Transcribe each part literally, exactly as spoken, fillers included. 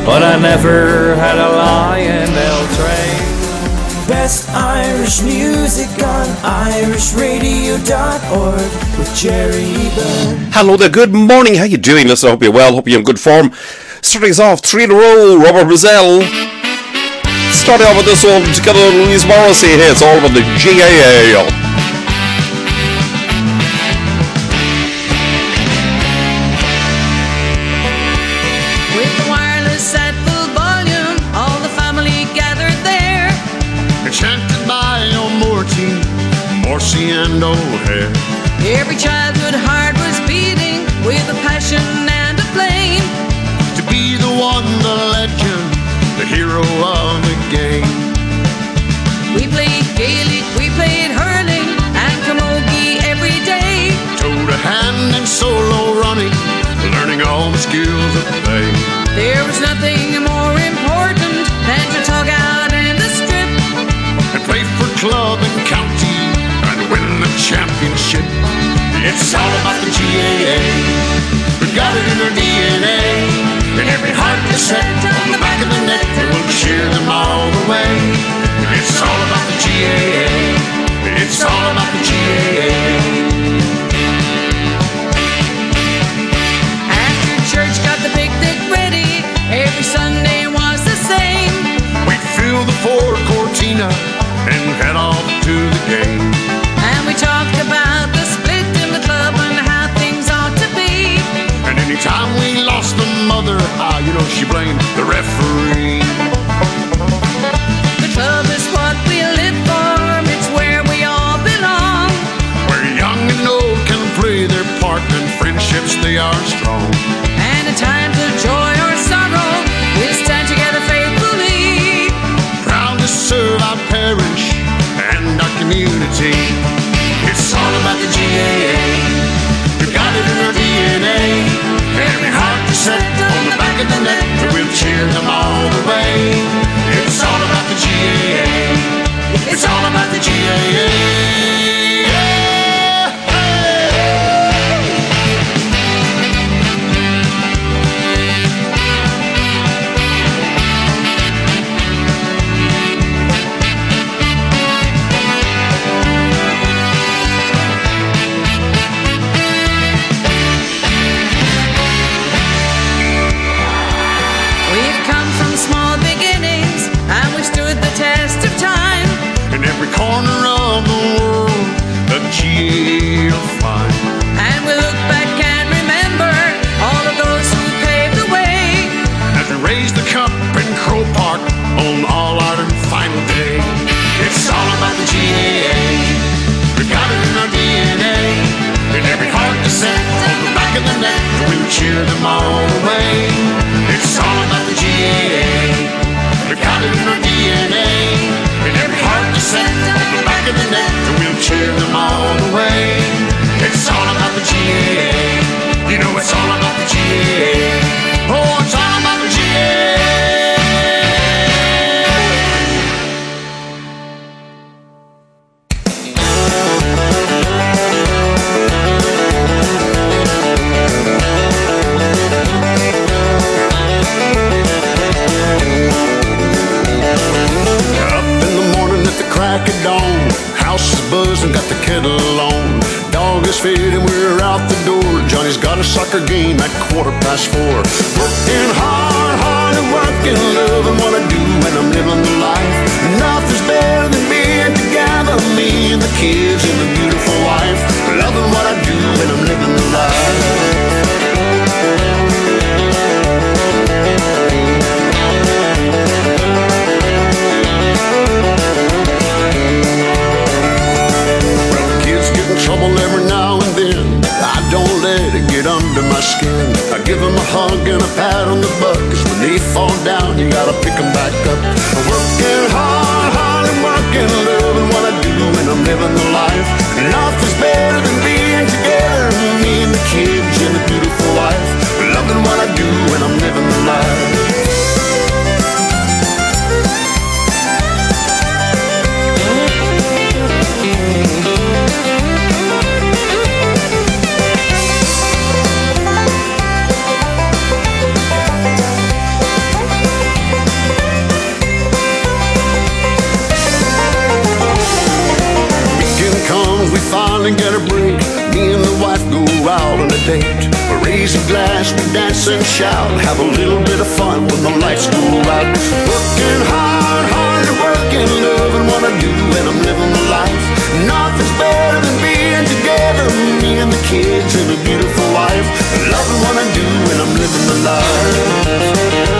but I never had a Lionel train. Best Irish music on irish radio dot org with Jerry Byrne. Hello there, good morning, how you doing? Listen, I hope you're well, hope you're in good form. Starting us off, three in a row, Robert Brazell. Starting off with this one, together with Louise Morrissey here, it's all about the G A A. And O'Hare. Every childhood heart was beating with a passion and a flame to be the one, the legend, the hero of the game. We played Gaelic, we played hurling and camogie every day. Toe to hand and solo running, learning all the skills of play. There was nothing more important than to tug out in the strip and play for club and county and win the championship. It's all about the G A A. We've got it in our D N A. In every heart is set on the back of the net, and we'll cheer them all the way. It's all about the G A A. It's all about the G A A. After church got the picnic ready, every Sunday was the same. We'd fill the Ford Cortina and head off to the game. And we talked about the split in the club and how things ought to be. And anytime we lost the mother, ah, you know she blamed the referee. The club is what we live for, it's where we all belong. Where young and old can play their part and friendships they are strong. And in times of joy or sorrow, we'll stand together faithfully. Proud to serve our parish and our community. It's all about the G A A. We've got it in our D N A. Every heart is set on the back of the net, and we'll cheer them all the way. It's all about the G A A. It's all about the G A A. Every corner of the world, a G A A will find. And we look back and remember all of those who paved the way. As we raise the cup in Crow Park on All-Ireland final day. It's all about the G A A. We've got it in our D N A. And every heart is set on the back of the net, we'll cheer them all the way. It's all about the G A A. We've got it in our D N A. And every heart is set on the back of the net, and we'll cheer them all the way. It's all about the G A A. You know it's all about the G A A. Oh, it's all about the G A A. Crack of dawn, house is buzzing, got the kettle on. Dog is fed and we're out the door. Johnny's got a soccer game at quarter past four. Working hard, hard and working, loving what I do when I'm living the life. Nothing's better than being together, me and the kids and the beautiful wife. Loving what I do when I'm living the life. Trouble every now and then, I don't let it get under my skin. I give them a hug and a pat on the butt, cause when they fall down, you gotta pick them back up. I'm working hard, hard and working, loving what I do when I'm living the life. Nothing's better than being together, me and the kids and the beautiful wife. Loving what I do when I'm living the life. finally get a break. Me and the wife go out on a date. We raise a glass, we dance and shout, have a little bit of fun when the lights go out. Working hard, hard to work and loving what I do, and I'm living the life. Nothing's better than being together, me and the kids and a beautiful wife. Loving what I do, and I'm living the life.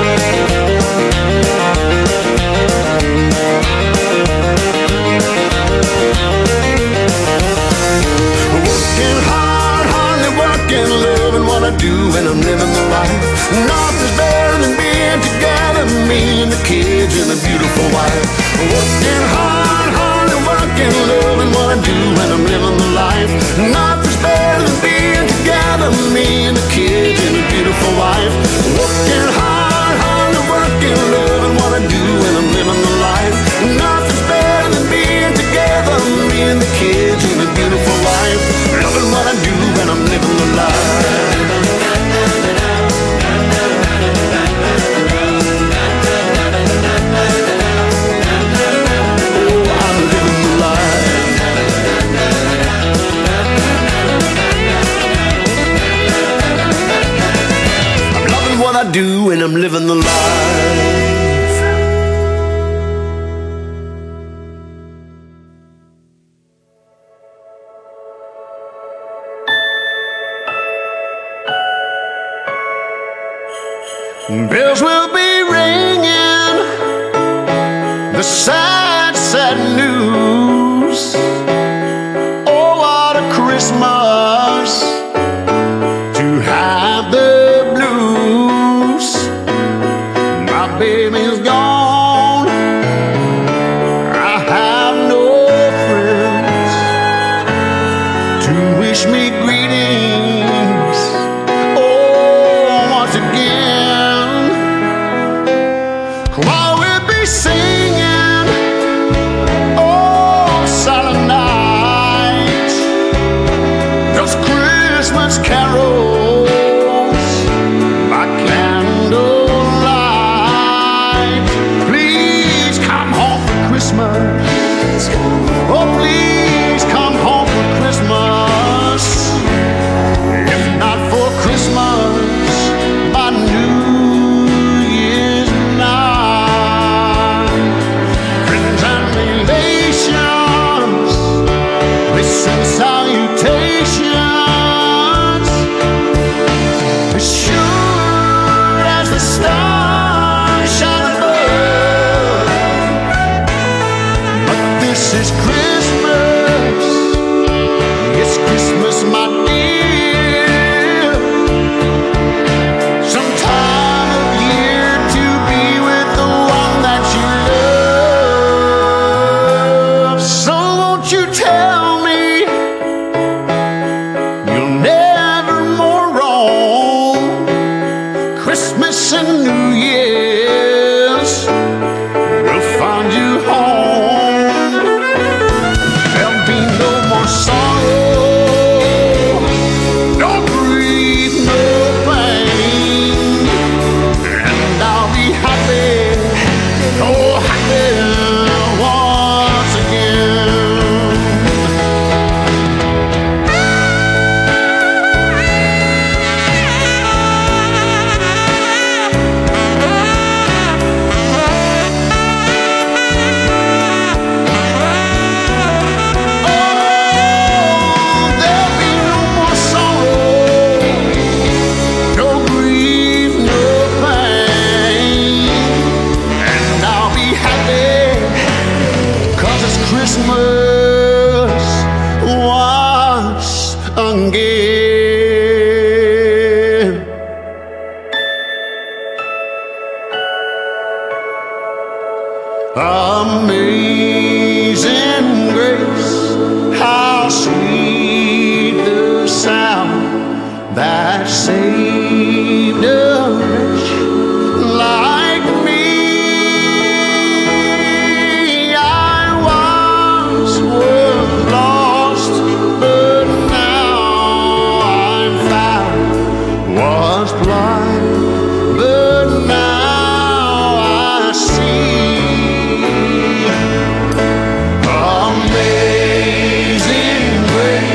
Working hard, hardly working, loving what I do, and I'm living the life. Nothing's better than being together, me and the kids and a beautiful wife. Working hard, hardly working, loving what I do, and I'm living the life. Nothing's better than being together, me and the kids and a beautiful wife. Working hard, hardly working, loving what I do, and I'm living the life. Nothing's better than being together, me and the kids and a beautiful wife. Loving what I do, and I'm living the life. I do, and I'm living the life. Bells will be ringing, the sad, sad news. Oh, what a Christmas to have the baby's gone. I have no friends to wish me greetings. Oh, once again, while we'll be singing, oh, silent night, those Christmas carols by candle. Oh, please come home for Christmas. If not for Christmas, by New Year's night. Friends and relations, listen salutations. As sure as the stars shine above, this is Christmas, it's Christmas, my dear. Some time of year to be with the one that you love. So won't you tell me you'll never more wrong? Christmas and New Year's will find you home. Amazing grace, how sweet the sound that saved a wretch like me. I once was lost, but now I'm found. Was blind, but now I see. Amazing grace.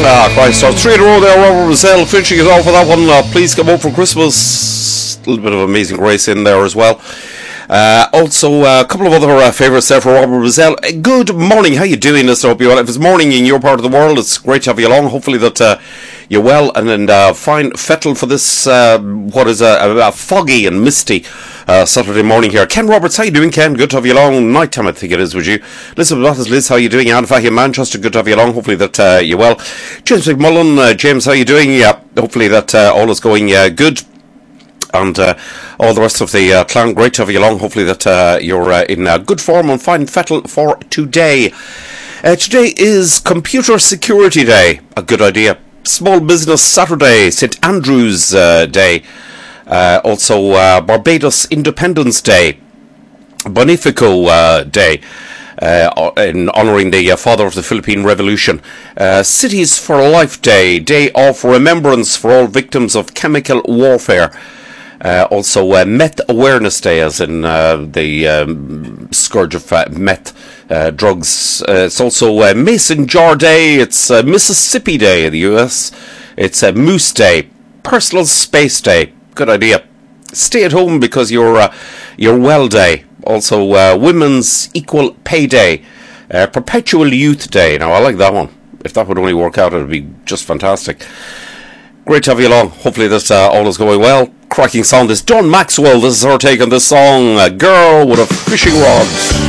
Ah, Christ, so three in a row there, Robert Brazell finishing it off with that one. Uh, Please Come Home for Christmas. A little bit of Amazing Grace in there as well. Uh, also, uh, a couple of other uh, favourites there for Robert Brazell. Uh, good morning, how you doing? I hope you're well. If it's morning in your part of the world, it's great to have you along. Hopefully that uh, you're well and, and uh, fine fettle for this, uh, what is a, a, a foggy and misty uh, Saturday morning here. Ken Roberts, how you doing, Ken? Good to have you along. Night time, I think it is, would you? Listen, what is Liz? How you doing? Anne Fahey in Manchester, good to have you along. Hopefully that uh, you're well. James McMullen, uh, James, how you doing? Yeah, hopefully that uh, all is going uh, good. And uh, all the rest of the uh, clan, great to have you along. Hopefully that uh, you're uh, in uh, good form and fine fettle for today. Uh, today is Computer Security Day. A good idea. Small Business Saturday, Saint Andrew's uh, Day. Uh, also uh, Barbados Independence Day. Bonifico uh, Day. Uh, in honouring the uh, father of the Philippine Revolution. Uh, Cities for Life Day. Day of Remembrance for all victims of chemical warfare. Uh, also, uh, Meth Awareness Day, as in uh, the um, scourge of uh, meth uh, drugs. Uh, it's also uh, Mason Jar Day. It's uh, Mississippi Day in the U S. It's uh, Moose Day. Personal Space Day. Good idea. Stay at home because you're uh, you're well day. Also, uh, Women's Equal Pay Day. Uh, Perpetual Youth Day. Now, I like that one. If that would only work out, it would be just fantastic. Great to have you along. Hopefully this uh, all is going well. Cracking sound is Don Maxwell. This is her take on this song, A Girl with a Fishing Rod.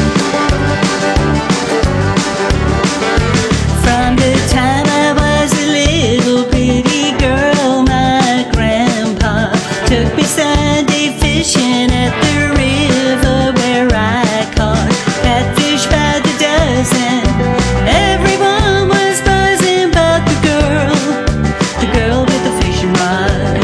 From the time I was a little bitty girl, my grandpa took me Sunday fishing at the river where I caught catfish by the dozen. Everyone was buzzing but the girl, the girl with the fishing rod.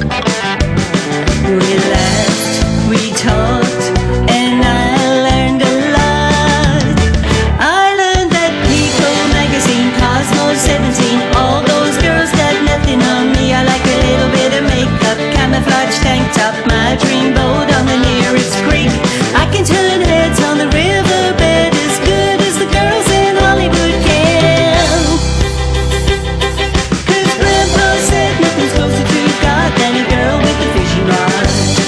We laughed, we talked, and I learned a lot. I learned that People magazine, Cosmo seventeen, all those girls got nothing on me. I like a little bit of makeup, camouflage tank top, my dream boat on the nearest creek. I can turn heads on the riverbed as good as the girls in Hollywood can. 'Cause Grandpa said nothing's closer to God than a girl with a fishing rod.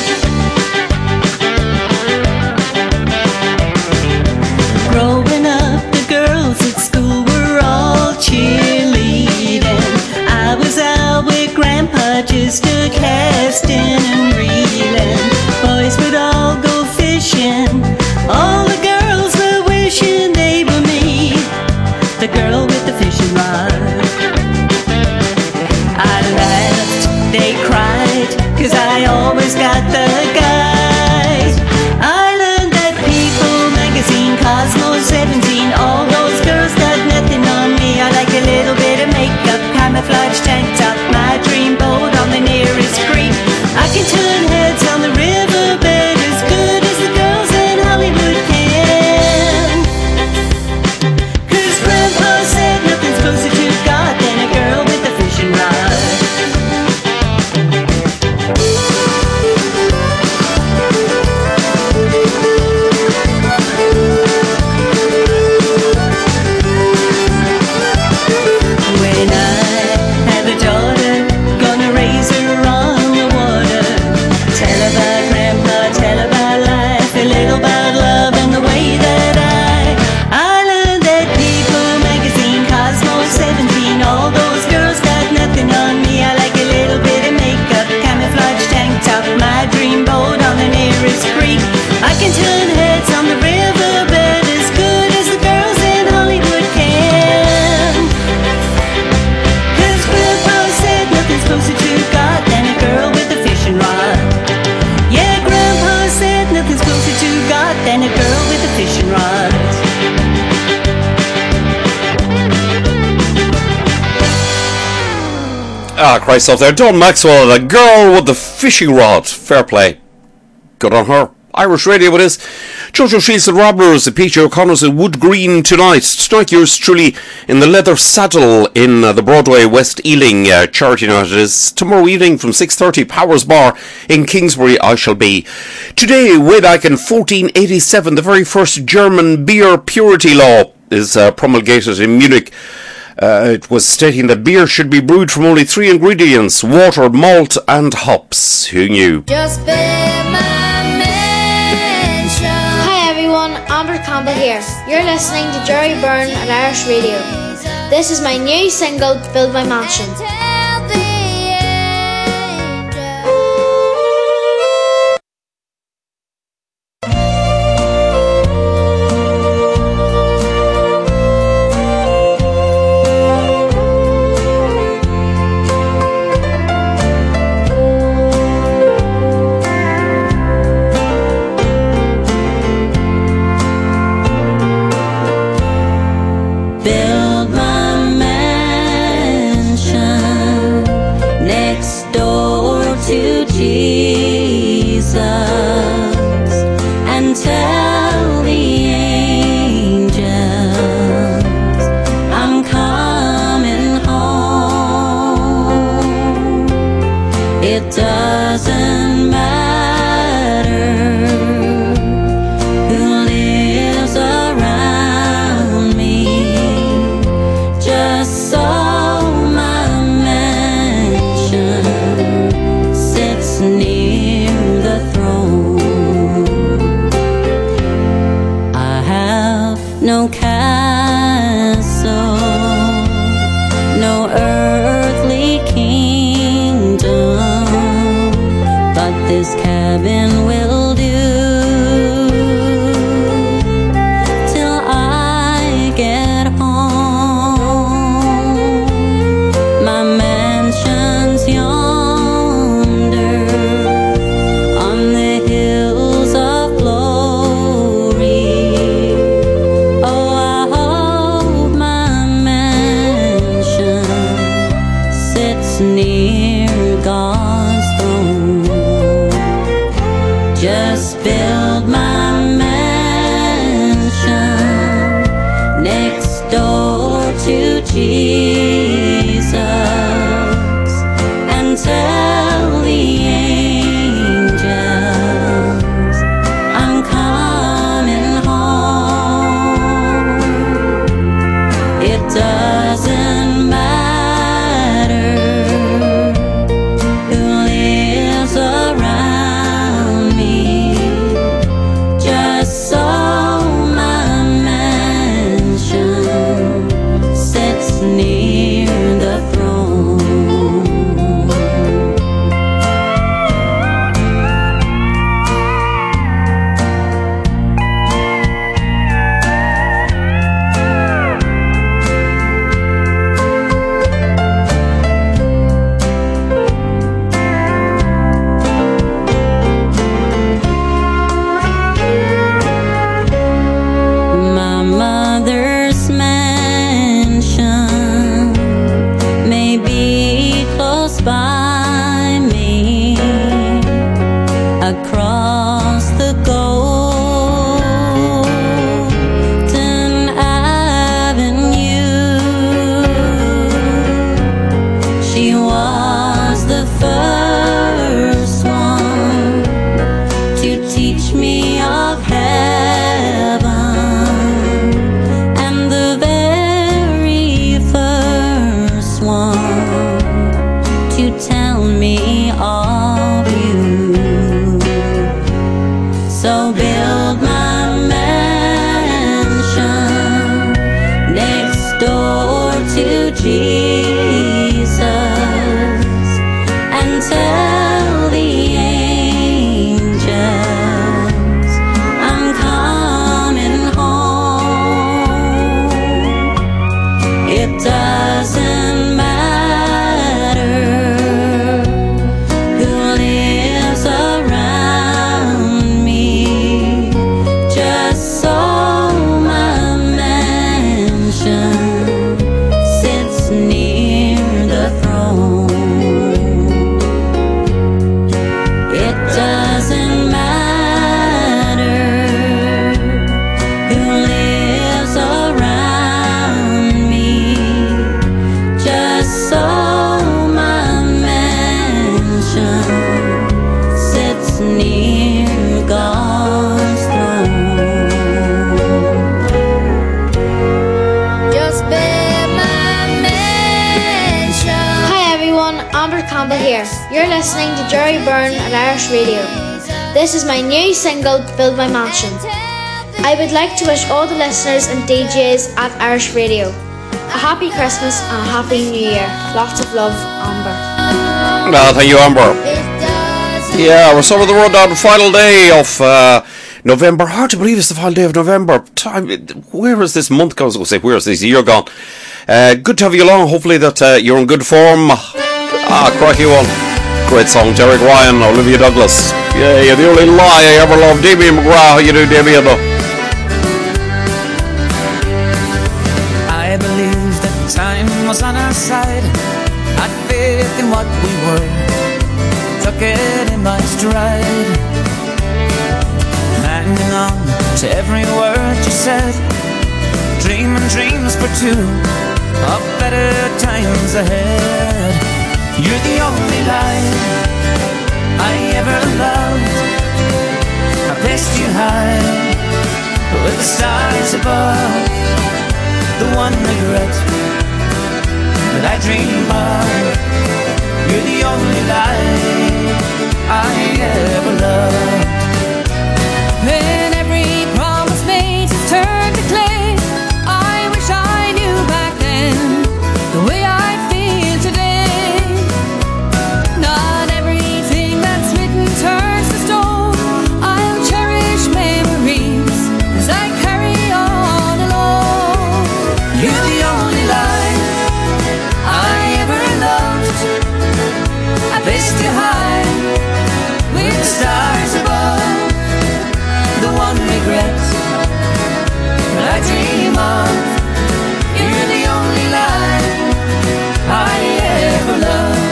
Growing up, the girls at school were all cheerleading. I was out with Grandpa just a casting and reeling. Boys would all go fishing. All the girls were wishing they were me, the girl with the fishing rod. I laughed, they cried, 'cause I always got the guys. I learned that People magazine, Cosmo seventeen, all those girls got nothing on me. I like a little bit of makeup, camouflage tank top, my dream boat on the nearest creek. I can turn heads on the riverbed as good as the girls in Hollywood can. 'Cause Grandpa said nothing's closer to God than a girl with a fishing rod. When I have a daughter, gonna raise her on the water. Tell her about Grandpa, tell her about life, a little about love and the way that I I learned that People magazine, Cosmo seventeen, all those girls got nothing on me. I like a little bit of makeup, camouflage tank top, my dream boat on the nearest creek. I can turn heads on the riverbed as good as the girls in Hollywood can. 'Cause Grandpa said nothing's closer to God than a girl with a fishing rod. Yeah, Grandpa said nothing's closer to God than a girl with a fishing rod. Ah, Christ off there. Don Maxwell, The Girl with the Fishing Rod. Fair play. Good on her. Irish Radio it is. Jojo Shields and Robbers, Peter O'Connor's at Wood Green tonight. Tonight yours truly in the Leather Saddle in uh, the Broadway West Ealing uh, charity night. It is tomorrow evening from six thirty, Powers Bar in Kingsbury I shall be. Today, way back in fourteen eighty-seven, the very first German beer purity law is uh, promulgated in Munich. Uh, it was stating that beer should be brewed from only three ingredients: water, malt, and hops. Who knew? Just build my mansion. Hi everyone, Amber Campbell here. You're listening to Jerry Byrne at Irish Radio. This is my new single, Build My Mansion. Build my mansion next door to Jesus and tell the angels I'm coming home. It doesn't matter who lives around me, just so my mansion sits near the throne. I have no castle, no earthly kingdom, but this cabin will do till I get home. My mansion's yonder on the hills of glory. Oh, I hope my mansion sits near God's throne. Just build my mansion next door to Jesus and tell the angels I'm coming home. It doesn't matter who lives around me, just so my mansion sits near the throne. My mother's mansion may be close by me, across the Golden Avenue. She was the first one to teach me of heaven, and the very first one to tell me of you. So build my mansion next door to Jesus and tell the angels I'm coming home. It doesn't matter who lives around me, just so my mansion sits near Campbell here. You're listening to Jerry Byrne at Irish Radio. This is my new single, Build My Mansion. I would like to wish all the listeners and D Js at Irish Radio a happy Christmas and a happy New Year. Lots of love, Amber. Well, thank you, Amber. Yeah, we're some of the rundown. Final day of uh, November. Hard to believe it's the final day of November. Time. Where is this month gone? I was going to say, where is this year gone? Uh, good to have you along. Hopefully that uh, you're in good form. Ah, crikey one. Great song. Derek Ryan, Olivia Douglas. Yeah, you're the only lie I ever loved. Damien McGrath. How you do, Damien? I believed that time was on our side. Had faith in what we were. Took it in my stride. Hanging on to every word you said. Dreaming dreams for two of better times ahead. You're the only light I ever loved. I placed you high with the stars above. The one regret that I dream of. You're the only light I ever loved. When every promise made has turned to clay, I wish I knew back then the way I feel today. Not everything that's written turns to stone. I'll cherish memories as I carry on alone. You're the only light I ever loved. I placed you high with the stars above. The one regret that I dream of. You're the only light I ever loved.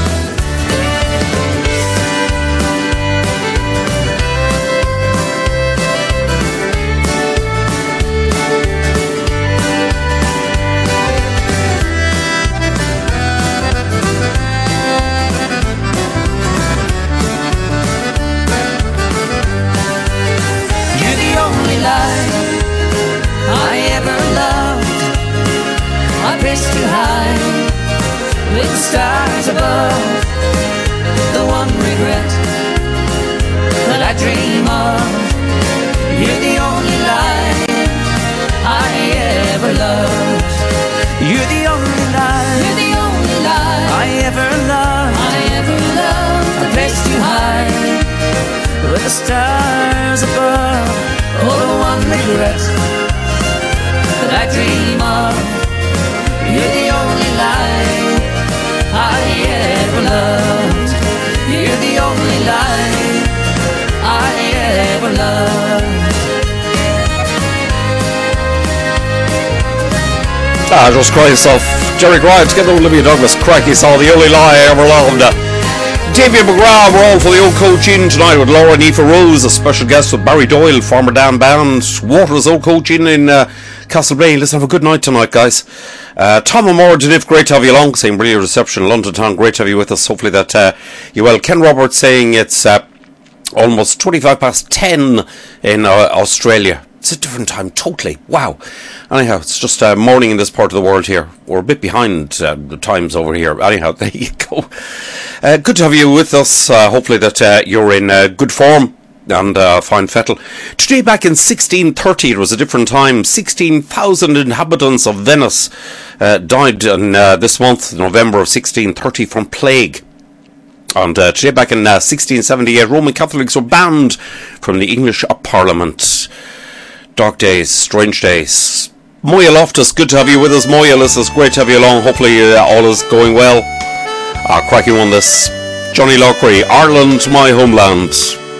You're the only light I ever loved. I placed you high with the stars above. The one regret that I dream of. You're the only light I ever loved. You're the only light. You're the only light I ever loved. I ever loved. I placed you high with the stars above. Oh, the one regret that I dream of. You're the only light I ever loved. You're the only light I ever loved. Ah, just cry yourself. Jerry Ryan together with Olivia Douglas. Crikey saw the only lie I ever loved. Damien McGrath, we're all for the old coach in tonight with Laura Neefa Rose, a special guest with Barry Doyle, former Dan Band, Waters old coach in in uh, Castleblaine. Let's have a good night tonight, guys. Uh, Tom O'More, Denif, great to have you along. Saying brilliant reception, London Town, great to have you with us. Hopefully that uh, you well. Ken Roberts saying it's uh, almost twenty-five past ten in uh, Australia. It's a different time, totally. Wow. Anyhow, it's just uh, morning in this part of the world here. We're a bit behind uh, the times over here. Anyhow, there you go. Uh, good to have you with us. Uh, hopefully that uh, you're in uh, good form and uh, fine fettle. Today, back in sixteen thirty, it was a different time. sixteen thousand inhabitants of Venice uh, died in uh, this month, November of sixteen thirty, from plague. And uh, today, back in uh, sixteen seventy-eight, Roman Catholics were banned from the English Parliament. Dark days, strange days. Moya Loftus, good to have you with us. Moya, listen, it's great to have you along. Hopefully uh, all is going well. Ah, cracking one this. Johnny Lockery, Ireland, my homeland.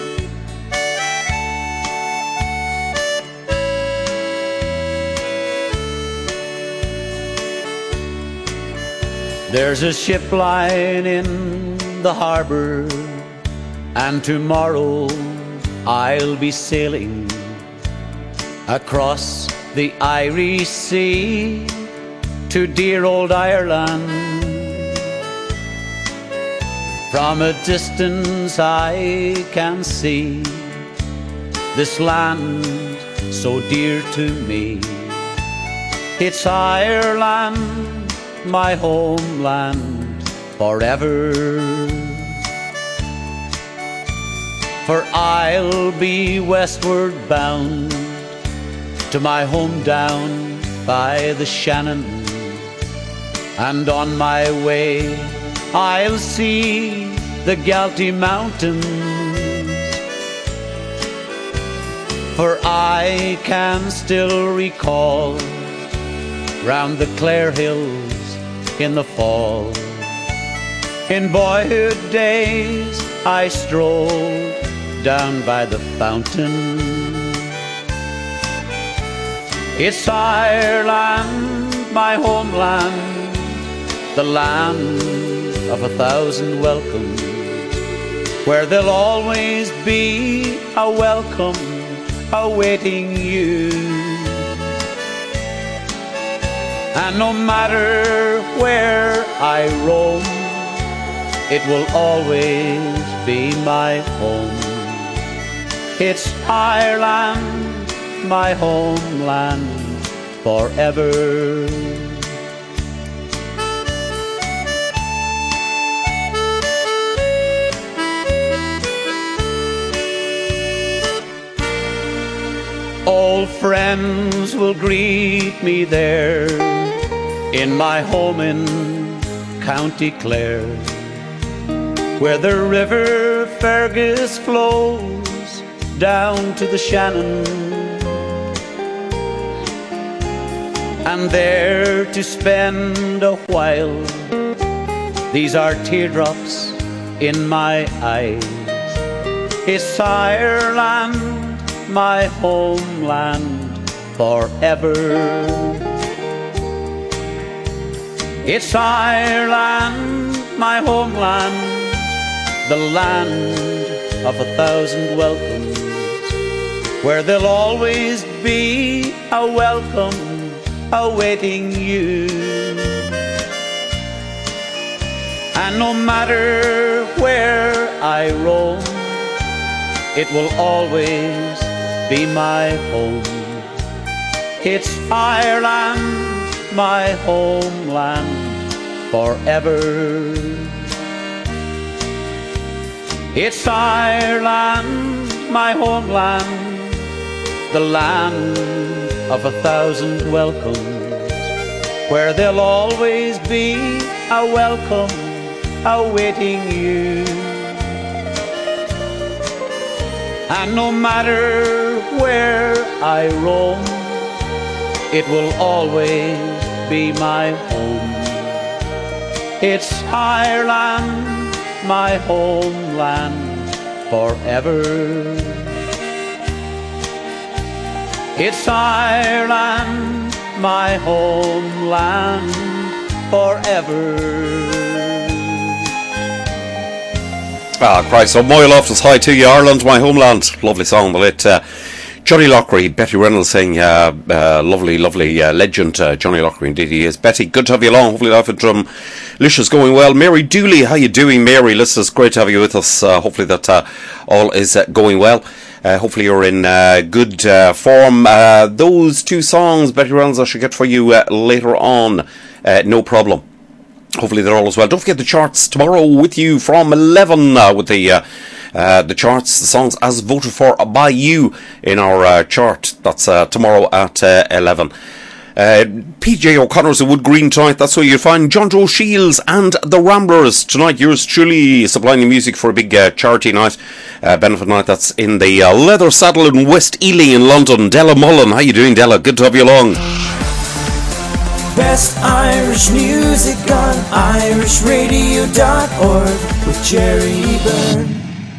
There's a ship lying in the harbour, and tomorrow I'll be sailing across the Irish Sea to dear old Ireland. From a distance I can see this land so dear to me. It's Ireland, my homeland, forever. For I'll be westward bound to my home down by the Shannon, and on my way I'll see the Galtee Mountains. For I can still recall round the Clare Hills in the fall. In boyhood days I strolled down by the fountain. It's Ireland, my homeland, the land of a thousand welcomes, where there'll always be a welcome awaiting you. And no matter where I roam, it will always be my home. It's Ireland, my homeland, forever. Old friends will greet me there in my home in County Clare, where the river Fergus flows down to the Shannon, and there to spend a while. These are teardrops in my eyes. It's Ireland, my homeland, forever. It's Ireland, my homeland, the land of a thousand welcomes, where there'll always be a welcome awaiting you. And no matter where I roam, it will always be my home. It's Ireland, my homeland, forever. It's Ireland, my homeland, the land of a thousand welcomes, where there'll always be a welcome awaiting you. And no matter where I roam, it will always be my home. It's Ireland, my homeland, forever. It's Ireland, my homeland, forever. Ah, Christ, so Moyle Loftus, hi to you, Ireland, my homeland. Lovely song, the late uh, Johnny Loughrey, Betty Reynolds saying, uh, uh, lovely, lovely uh, legend, uh, Johnny Loughrey, indeed he is. Betty, good to have you along, hopefully life at Drum Licious going well. Mary Dooley, how you doing, Mary? Listen, it's great to have you with us, uh, hopefully that uh, all is uh, going well. Uh, hopefully you're in uh, good uh, form. Uh, those two songs, Betty Reynolds, I should get for you uh, later on, uh, no problem. Hopefully they're all as well. Don't forget the charts tomorrow with you from eleven uh, with the uh, uh, the charts, the songs as voted for by you in our uh, chart. That's uh, tomorrow at uh, eleven. Uh, P J O'Connor's a Wood Green tonight. That's where you'll find John Joe Shields and the Ramblers tonight. Yours truly supplying the music for a big uh, charity night, uh, benefit night. That's in the uh, Leather Saddle in West Ely in London. Della Mullen, how you doing, Della? Good to have you along. Best Irish music on irish radio dot org with Jerry Byrne.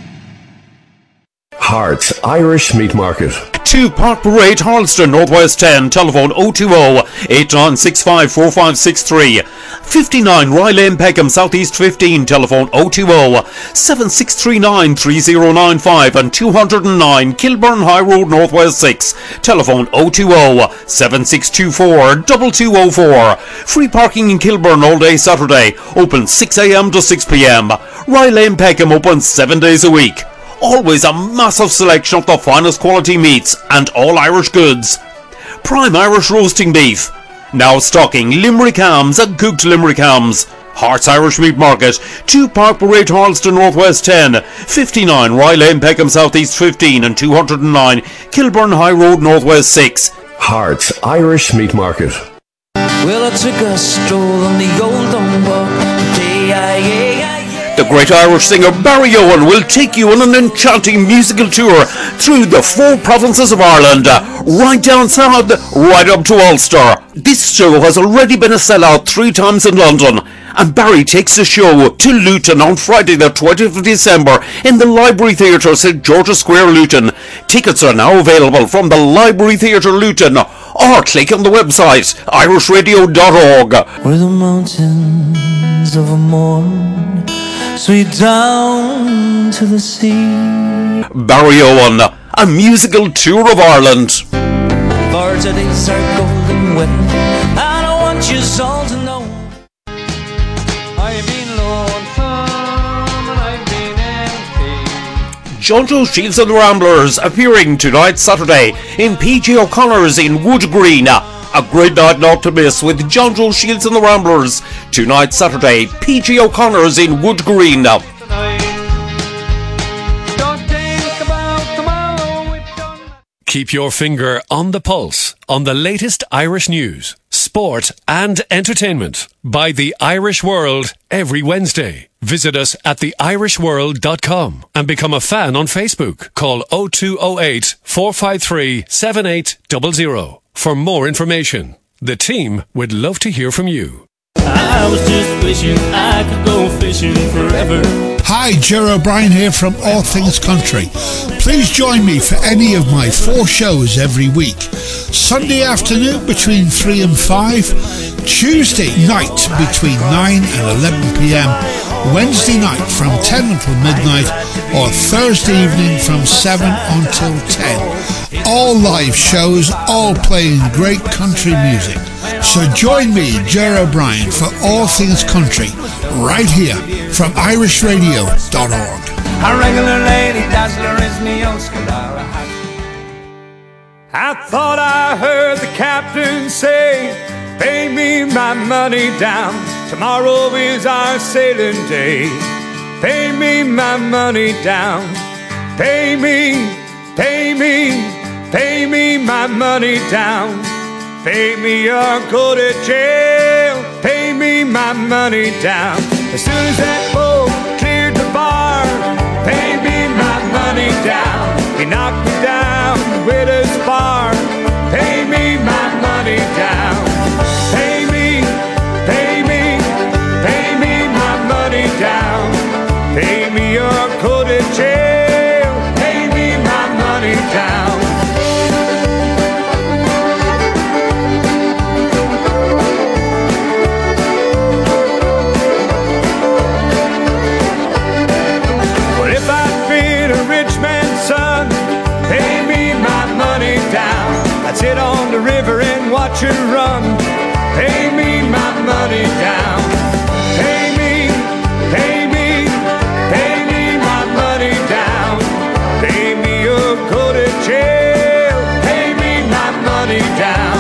Hearts Irish Meat Market. two Park Parade, Harleston, Northwest ten, telephone oh two oh, eight nine six five, four five six three. fifty-nine Rye Lane, Peckham, Southeast fifteen, telephone oh two oh, seven six three nine, three oh nine five, and two oh nine Kilburn High Road, Northwest six, telephone oh two oh, seven six two four, two two oh four. Free parking in Kilburn all day Saturday, open six a.m. to six p.m. Rye Lane, Peckham, open seven days a week. Always a massive selection of the finest quality meats and all Irish goods. Prime Irish roasting beef. Now stocking Limerick hams and cooked Limerick hams. Hearts Irish Meat Market, two Park Parade, Harleston Northwest ten, fifty-nine Rye Lane, Peckham South East fifteen, and two hundred nine Kilburn High Road Northwest six. Hearts Irish Meat Market. Well, I took a stroll on the old Dunbar today, aye, aye, aye. The great Irish singer Barry Owen will take you on an enchanting musical tour through the four provinces of Ireland, right down south, right up to Ulster. This show has already been a sellout three times in London, and Barry takes the show to Luton on Friday the twentieth of December in the Library Theatre, St George's Square, Luton. Tickets are now available from the Library Theatre, Luton, or click on the website irish radio dot org. Where the mountains of a morn sweep down to the sea. Barry Owen, a musical tour of Ireland. For today's our golden wedding, and I want you all to know I've been lonesome and I've been empty. Jojo Shields and the Ramblers appearing tonight Saturday in P J O'Connor's in Wood Green. A great night not to miss with Jojo Shields and the Ramblers tonight Saturday, P J O'Connor's in Wood Green. Keep your finger on the pulse on the latest Irish news, sport and entertainment by The Irish World every Wednesday. Visit us at the irish world dot com and become a fan on Facebook. Call oh two oh eight, four five three, seven eight zero zero for more information. The team would love to hear from you. I was just wishing I could go fishing forever. Hi, Ger O'Brien here from All Things Country. Please join me for any of my four shows every week. Sunday afternoon between three and five, Tuesday night between nine and eleven p.m, Wednesday night from ten until midnight, or Thursday evening from seven until ten. All live shows, all playing great country music. So join me, Ger O'Brien, for All Things Country, right here from irish radio dot org. A regular lady dazzler is me Oscar. I thought I heard the captain say, pay me my money down, tomorrow is our sailing day. Pay me my money down, pay me, pay me, pay me my money down. Pay me or go to jail, pay me my money down. As soon as that boat cleared the bar, pay me my money down. He knocked me down with a spar, pay me my money down. Pay me, pay me, pay me my money down. Pay me or go to jail, pay me my money down. I'd sit on the river and watch it run. Pay me my money down. Pay me, pay me, pay me my money down. Pay me or go to jail. Pay me my money down.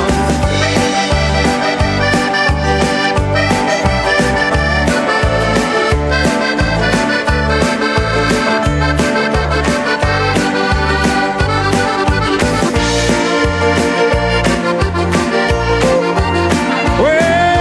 Well,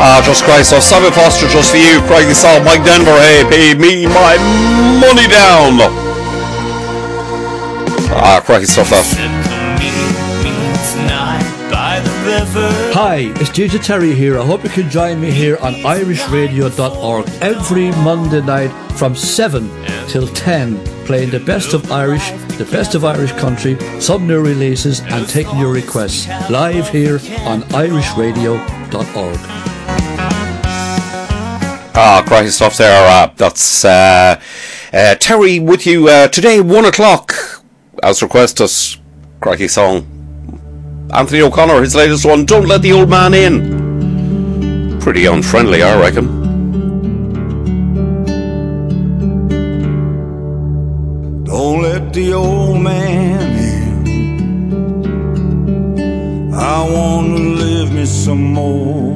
Ah, just Christ. So Sammy Foster, just for you. Craigie Song, Mike Denver, hey, pay me my money down. Ah, cracking stuff that. Hi, it's D J Terry here. I hope you can join me here on irish radio dot org every Monday night from seven till ten, playing the best of Irish, the best of Irish country, some new releases, and taking your requests live here on irish radio dot org. Ah, cracking stuff there. Uh, that's uh, uh, Terry with you uh, today, one o'clock, as requested. Cracking song. Anthony O'Connor, his latest one, Don't Let the Old Man In. Pretty unfriendly, I reckon. Don't let the old man in. I want to live me some more.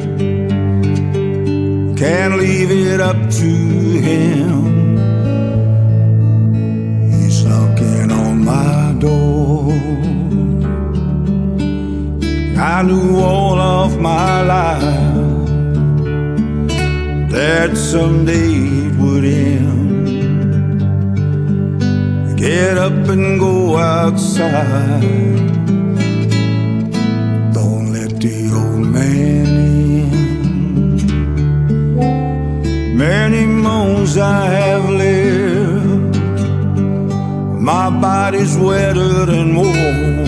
Can't leave it up to him. He's knocking on my door. I knew all of my life that someday it would end. Get up and go outside. Don't let the old man in. Many moons I have lived. My body's wetter than warm.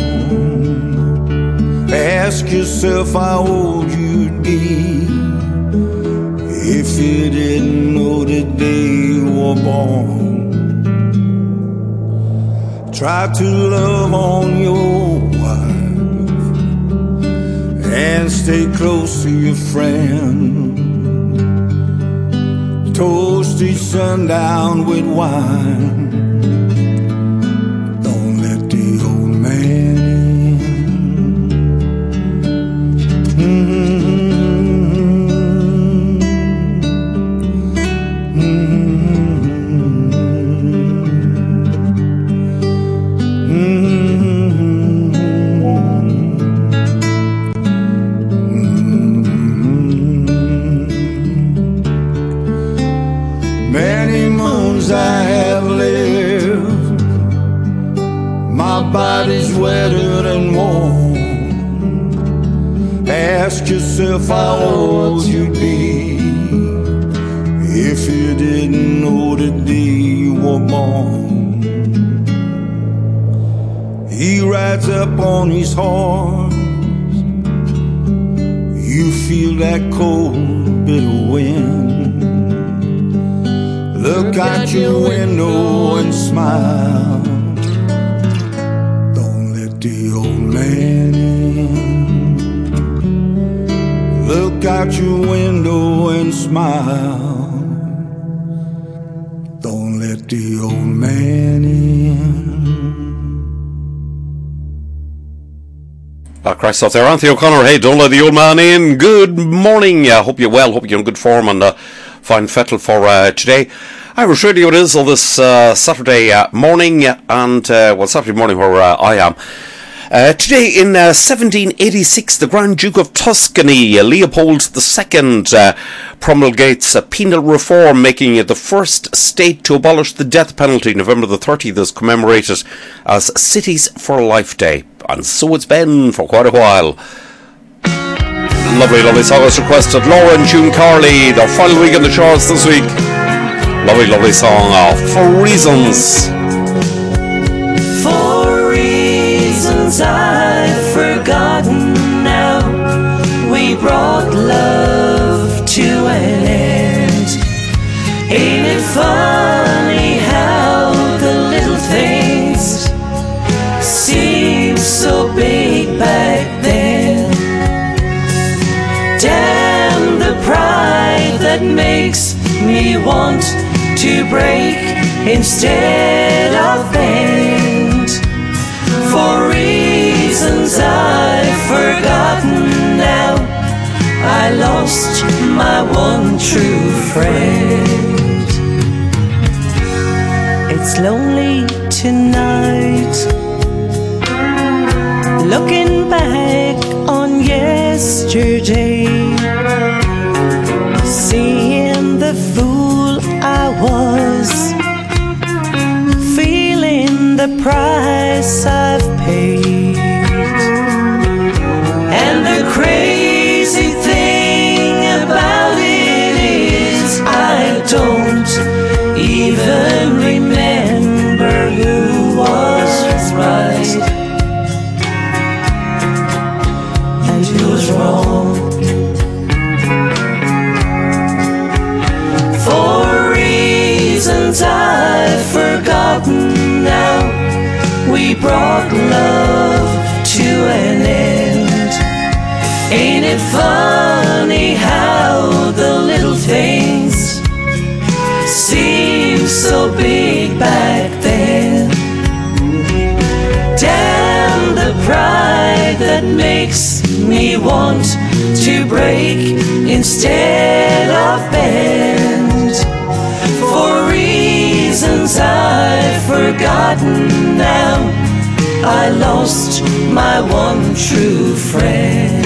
Ask yourself how old you'd be if you didn't know the day you were born. Try to love on your wife and stay close to your friend. Toast each sundown with wine. Don't let the old man body's wetter than warm. Ask yourself how old you'd be if you didn't know the day you were born. He rides up on his horse. You feel that cold, bitter wind. Look out your window and smile. The old man in. Look out your window and smile. Don't let the old man in. Ah, Christ off there, Anthony O'Connor. Hey, don't let the old man in. Good morning. I uh, hope you're well. Hope you're in good form and uh, fine fettle for uh, today. Irish Radio it is on this uh, Saturday uh, morning, and uh, well, Saturday morning where uh, I am. Uh, today in uh, seventeen eighty-six, the Grand Duke of Tuscany, uh, Leopold the Second, uh, promulgates a penal reform, making it the first state to abolish the death penalty. November the thirtieth is commemorated as Cities for Life Day, and so it's been for quite a while. Lovely, lovely song is requested. Laura and June Carley, their final week in the charts this week. Lovely, lovely song, uh, For Reasons. For reasons I've forgotten now, we brought love to an end. Ain't it funny how the little things seem so big back then? Damn the pride that makes me want to break instead of bend. For reasons I've forgotten now, I lost my one true friend. It's lonely tonight, looking back on yesterday. seeing the fool I was, feeling the price I've paid. And the crazy thing about it is I don't even remember who was right and who was wrong. For reasons I've forgotten now, we brought love to an end. Ain't it funny how the little things seem so big back then? Damn the pride that makes me want to break instead of bend. For reasons I've forgotten now, I lost my one true friend.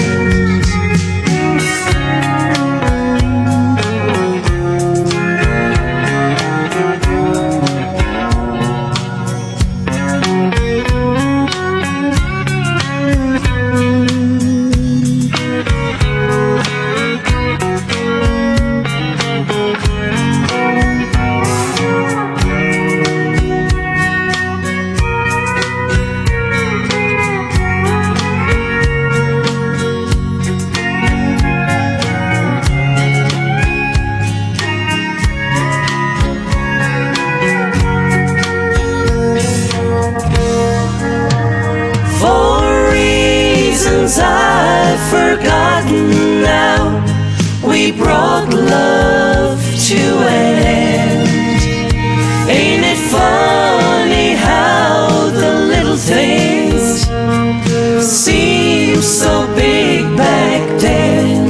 I've forgotten now, we brought love to an end. Ain't it funny how the little things seem so big back then?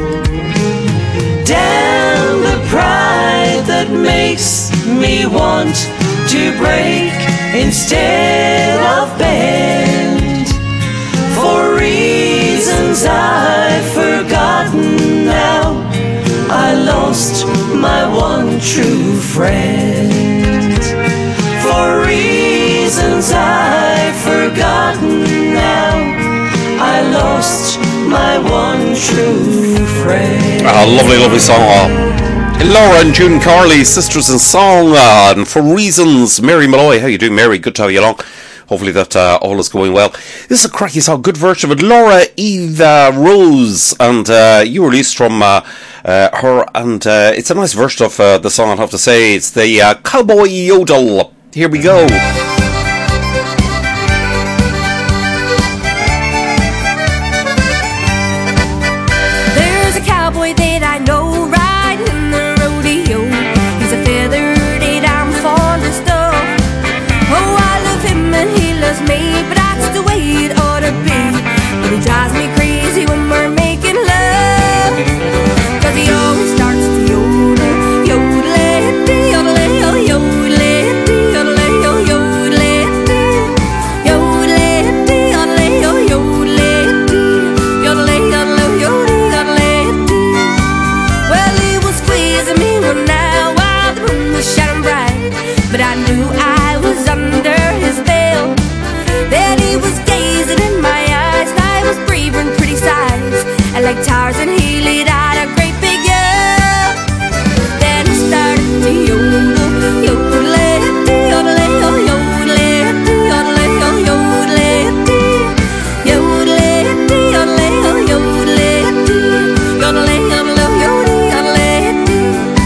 Damn the pride that makes me want to break instead of bend. For reasons I've forgotten now, I lost my one true friend. For reasons I've forgotten now, I lost my one true friend. A lovely, lovely song. Uh, Laura and June Carley, sisters in song. Uh, and For Reasons, Mary Malloy. How you doing, Mary? Good to have you along. Hopefully that uh, all is going well. This is a cracky song, good version of it. Laura Eva Rose, and uh, you released from uh, uh, her, and uh, it's a nice version of uh, the song, I'll have to say. It's the uh, Cowboy Yodel. Here we go. There's a cowboy that I know riding in the rodeo. He's a feather that I'm fondest of. Oh, I love him and he loves me, but that's the way it ought to be. But he drives me crazy when we're making love, 'cause he always starts to yodel, yodel-a-dee, yodel-a-yo, yodel-a-dee, yodel-a-yo, yodel-a-dee, yodel-a-dee, yodel-a-yo, yodel-a-dee, yodel-a-yodel-a, yodel-a-yodel-a-dee. Well, he was squeezing me one night while the moon was shining bright, but I knew I was under his spell. Then he was gazing in my eyes, and I was breathing pretty sighs, and like Tarzan he let out a great big yell. Then he started to yodel, yodel-a-dee, yodel-a-yo, yodel-a-dee, yodel-a-yo, yodel-a-dee, yodel-a-dee, yodel-a-yo, yodel-a-dee, yodel-a-yodel-a, yodel-a-dee.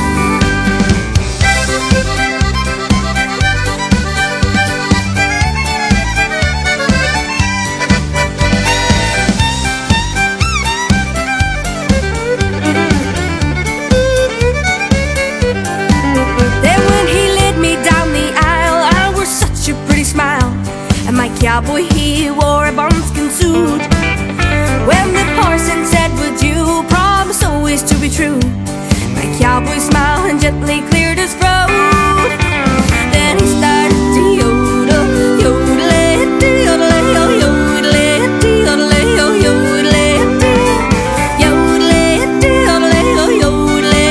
Then when he led me down the aisle, I wore such a pretty smile, and my cowboy he wore a buckskin suit. When the parson said, "Would you promise always to be true?" my cowboy smiled and gently cleared his throat. Then he started to yodel, yodel-a-dee, yodel-a-yo, yodel-a-dee, yodel-a-yo, yodel-a-dee, yodel-a-dee, yodel-a-yo, yodel-a-dee.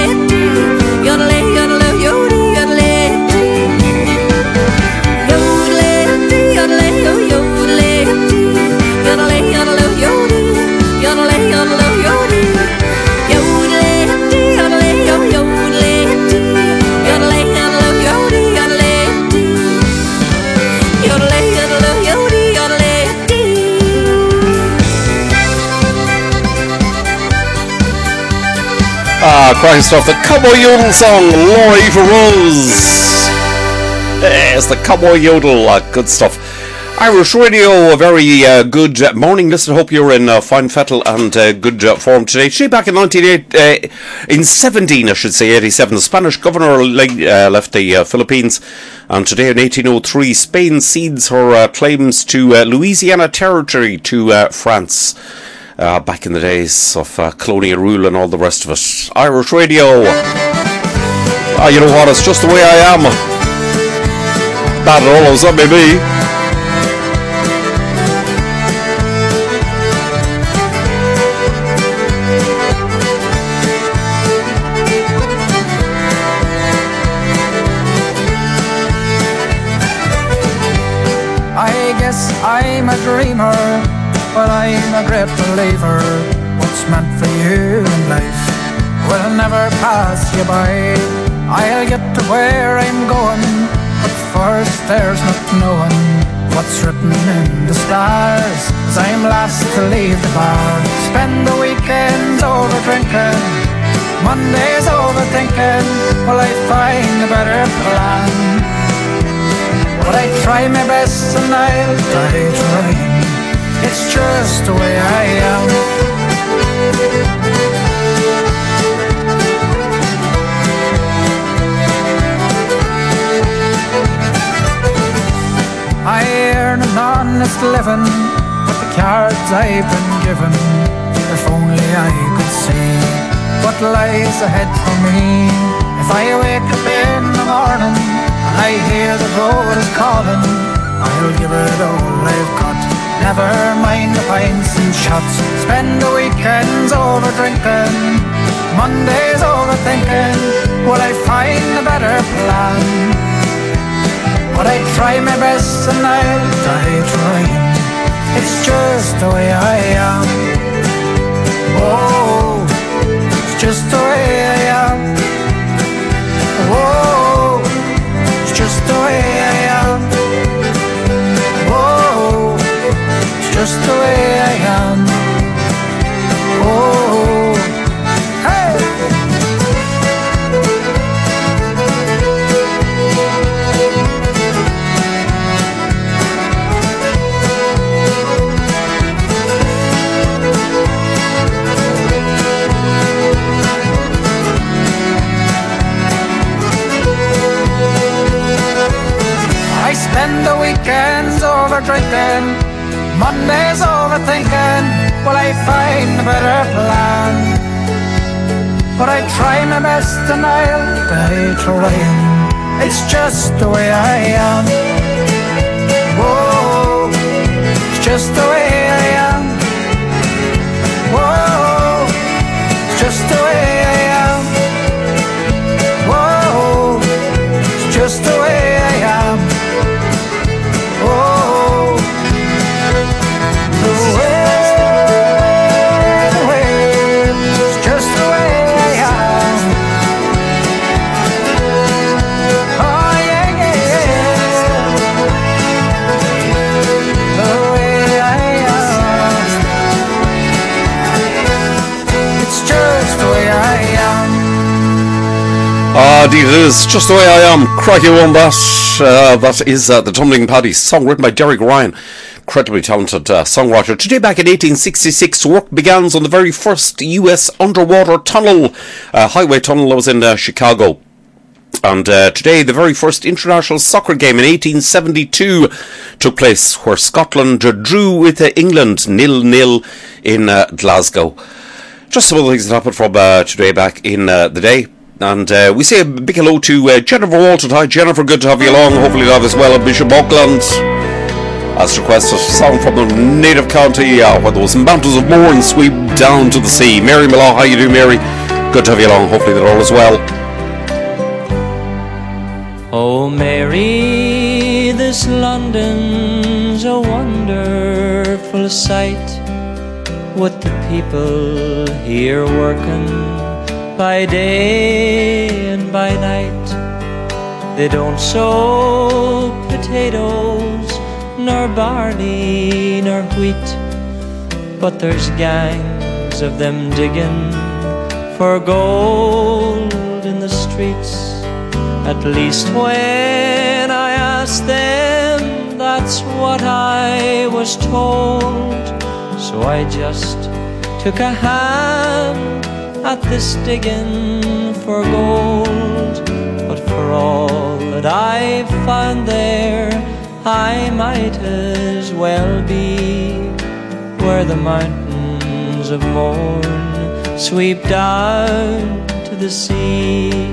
Ah, cracking stuff. The Cowboy Yodel song, Laura Eva Rose. Yes, the Cowboy Yodel. Uh, good stuff. Irish Radio, a very uh, good uh, morning. Listen, hope you're in uh, fine fettle and uh, good uh, form today. Today, back in nineteen eight, uh, in seventeen, I should say, eighty-seven, the Spanish governor uh, left the uh, Philippines, and today in eighteen oh three, Spain cedes her uh, claims to uh, Louisiana Territory to uh, France. Uh, back in the days of uh, colonial rule and all the rest of it. Irish Radio. Ah, you know what? It's just the way I am. Bad at all as that may be. I'm a dreamer, but I'm a great believer. What's meant for you in life will never pass you by. I'll get to where I'm going, but first there's not knowing what's written in the stars. As I'm last to leave the bar, spend the weekends over drinking, Mondays overthinking. Will I find a better plan? But I try my best and I'll die trying. It's just the way I am. I earn an honest living with the cards I've been given. If only I could see what lies ahead for me. If I wake up in the morning I hear the road is calling, I'll give it all I've got. Never mind the pints and shots. Spend the weekends over drinking, Mondays overthinking. Will I find a better plan? But I try my best and I'll die trying. It's just the way I am. Oh, it's just the way I am. Oh, just the way I am. Oh, it's just the way I am. Oh, hey. I spend the weekends over drinking, Mondays overthinking. Will I find a better plan? But I try my best and I'll die trying. It's just the way I am. Whoa, it's just the way I am. Whoa, it's just the way I am. Whoa, it's just the way I am. Oh, the way, the way, it's just the way I am. Oh yeah, yeah, yeah. The way I am. It's just the way I am. Ah, indeed it is. Just the way I am. Crikey one that. Uh, that is uh, the Tumbling Paddies, song written by Derek Ryan, incredibly talented uh, songwriter. Today back in eighteen sixty-six, work begins on the very first U S underwater tunnel, uh, highway tunnel that was in uh, Chicago. And uh, today the very first international soccer game in eighteen seventy-two took place, where Scotland drew with uh, England nil nil in uh, Glasgow. Just some of the things that happened from uh, today back in uh, the day. And uh, we say a big hello to uh, Jennifer Walton. Hi Jennifer, good to have you along. Hopefully you have as well at Bishop Auckland. As requested, a song from the native county uh, where those mountains of Mourne sweep down to the sea. Mary Millar, how you do, Mary? Good to have you along. Hopefully they're all as well. Oh Mary, this London's a wonderful sight, with the people here working by day and by night. They don't sow potatoes, nor barley, nor wheat, but there's gangs of them digging for gold in the streets. At least when I asked them, that's what I was told. So I just took a hand at this digging for gold. But for all that I found there, I might as well be where the mountains of morn sweep down to the sea.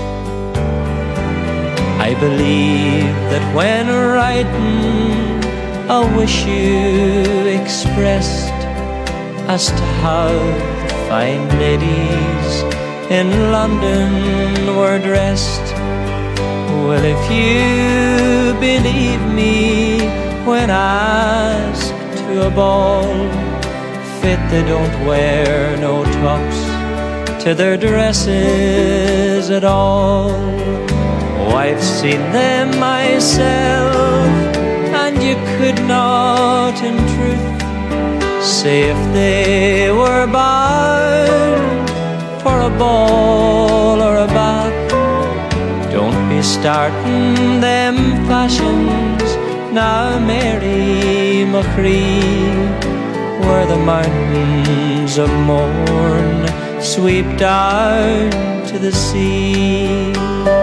I believe that when writing a wish you expressed as to how the fine ladies in London were dressed. Well, if you believe me when asked to a ball, fit they don't wear no tops to their dresses at all. Oh, I've seen them myself, and you could not in truth say if they were bound for a ball or a bath. Don't be starting them fashions now, Mary Machree, where the mountains of morn sweep down to the sea.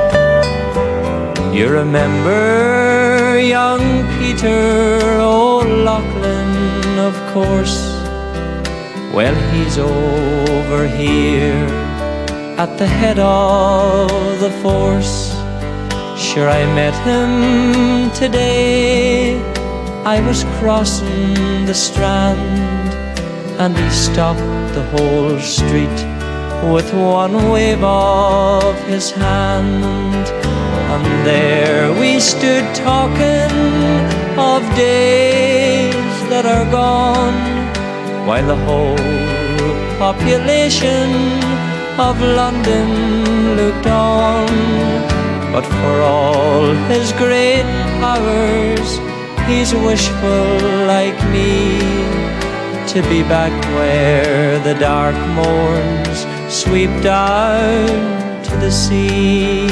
You remember young Peter O'Loughlin, of course. Well, he's over here at the head of the force. Sure, I met him today. I was crossing the Strand, and he stopped the whole street with one wave of his hand. And there we stood talking of days that are gone, while the whole population of London looked on. But for all his great powers, he's wishful like me, to be back where the dark morns sweep down to the sea.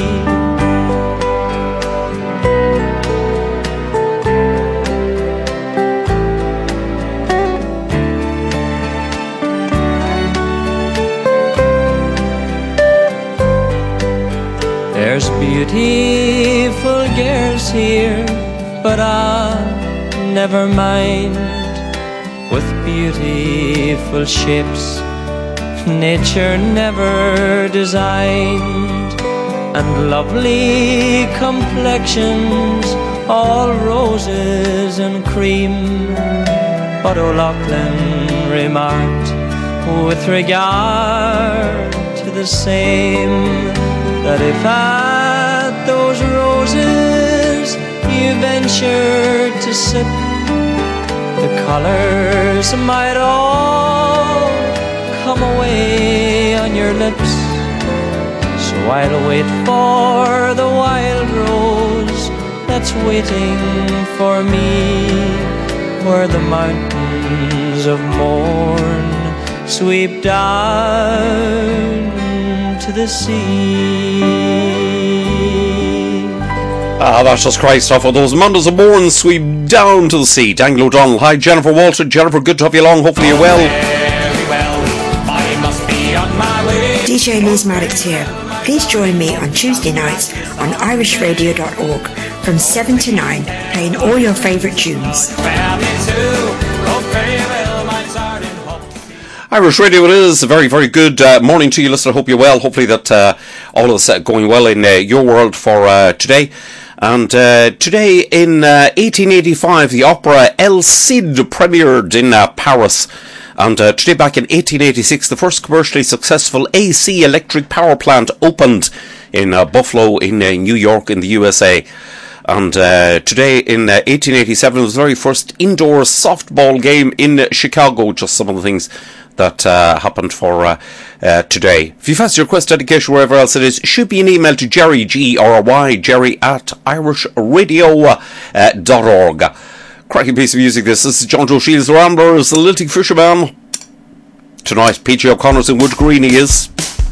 There's beautiful girls here, but ah, never mind. With beautiful shapes nature never designed, and lovely complexions, all roses and cream. But O'Loughlin remarked with regard to the same, that if at those roses you ventured to sip, the colours might all come away on your lips. So I'll wait for the wild rose that's waiting for me, where the mountains of morn sweep down to the sea. Ah, that's just Christ off of those Mondays of morn sweep down to the sea. Daniel O'Donnell. Hi, Jennifer Walter. Jennifer, good to have you along. Hopefully you're well. Very well, I must be on my way. D J Liz Maddox here. Please join me on Tuesday nights on irish radio dot org from seven to nine, playing all your favourite tunes. Irish Radio it is. A very, very good uh, morning to you, listener. Hope you're well. Hopefully that uh, all is uh, going well in uh, your world for uh, today. And uh, today in uh, eighteen eighty-five, the opera El Cid premiered in uh, Paris. And uh, today back in eighteen eighty-six, the first commercially successful A C electric power plant opened in uh, Buffalo in uh, New York in the U S A. And uh, today in uh, eighteen eighty-seven, it was the very first indoor softball game in uh, Chicago. Just some of the things that uh, happened for uh, uh, today. If you fancy your request dedication wherever else it is, should be an email to Jerry, G E R R Y, Jerry at irish radio dot org. Cracking piece of music this. This is John Joe Shields, the Ramblers, the Lilting Fisherman. Tonight, P J O'Connor's in Wood Green he is.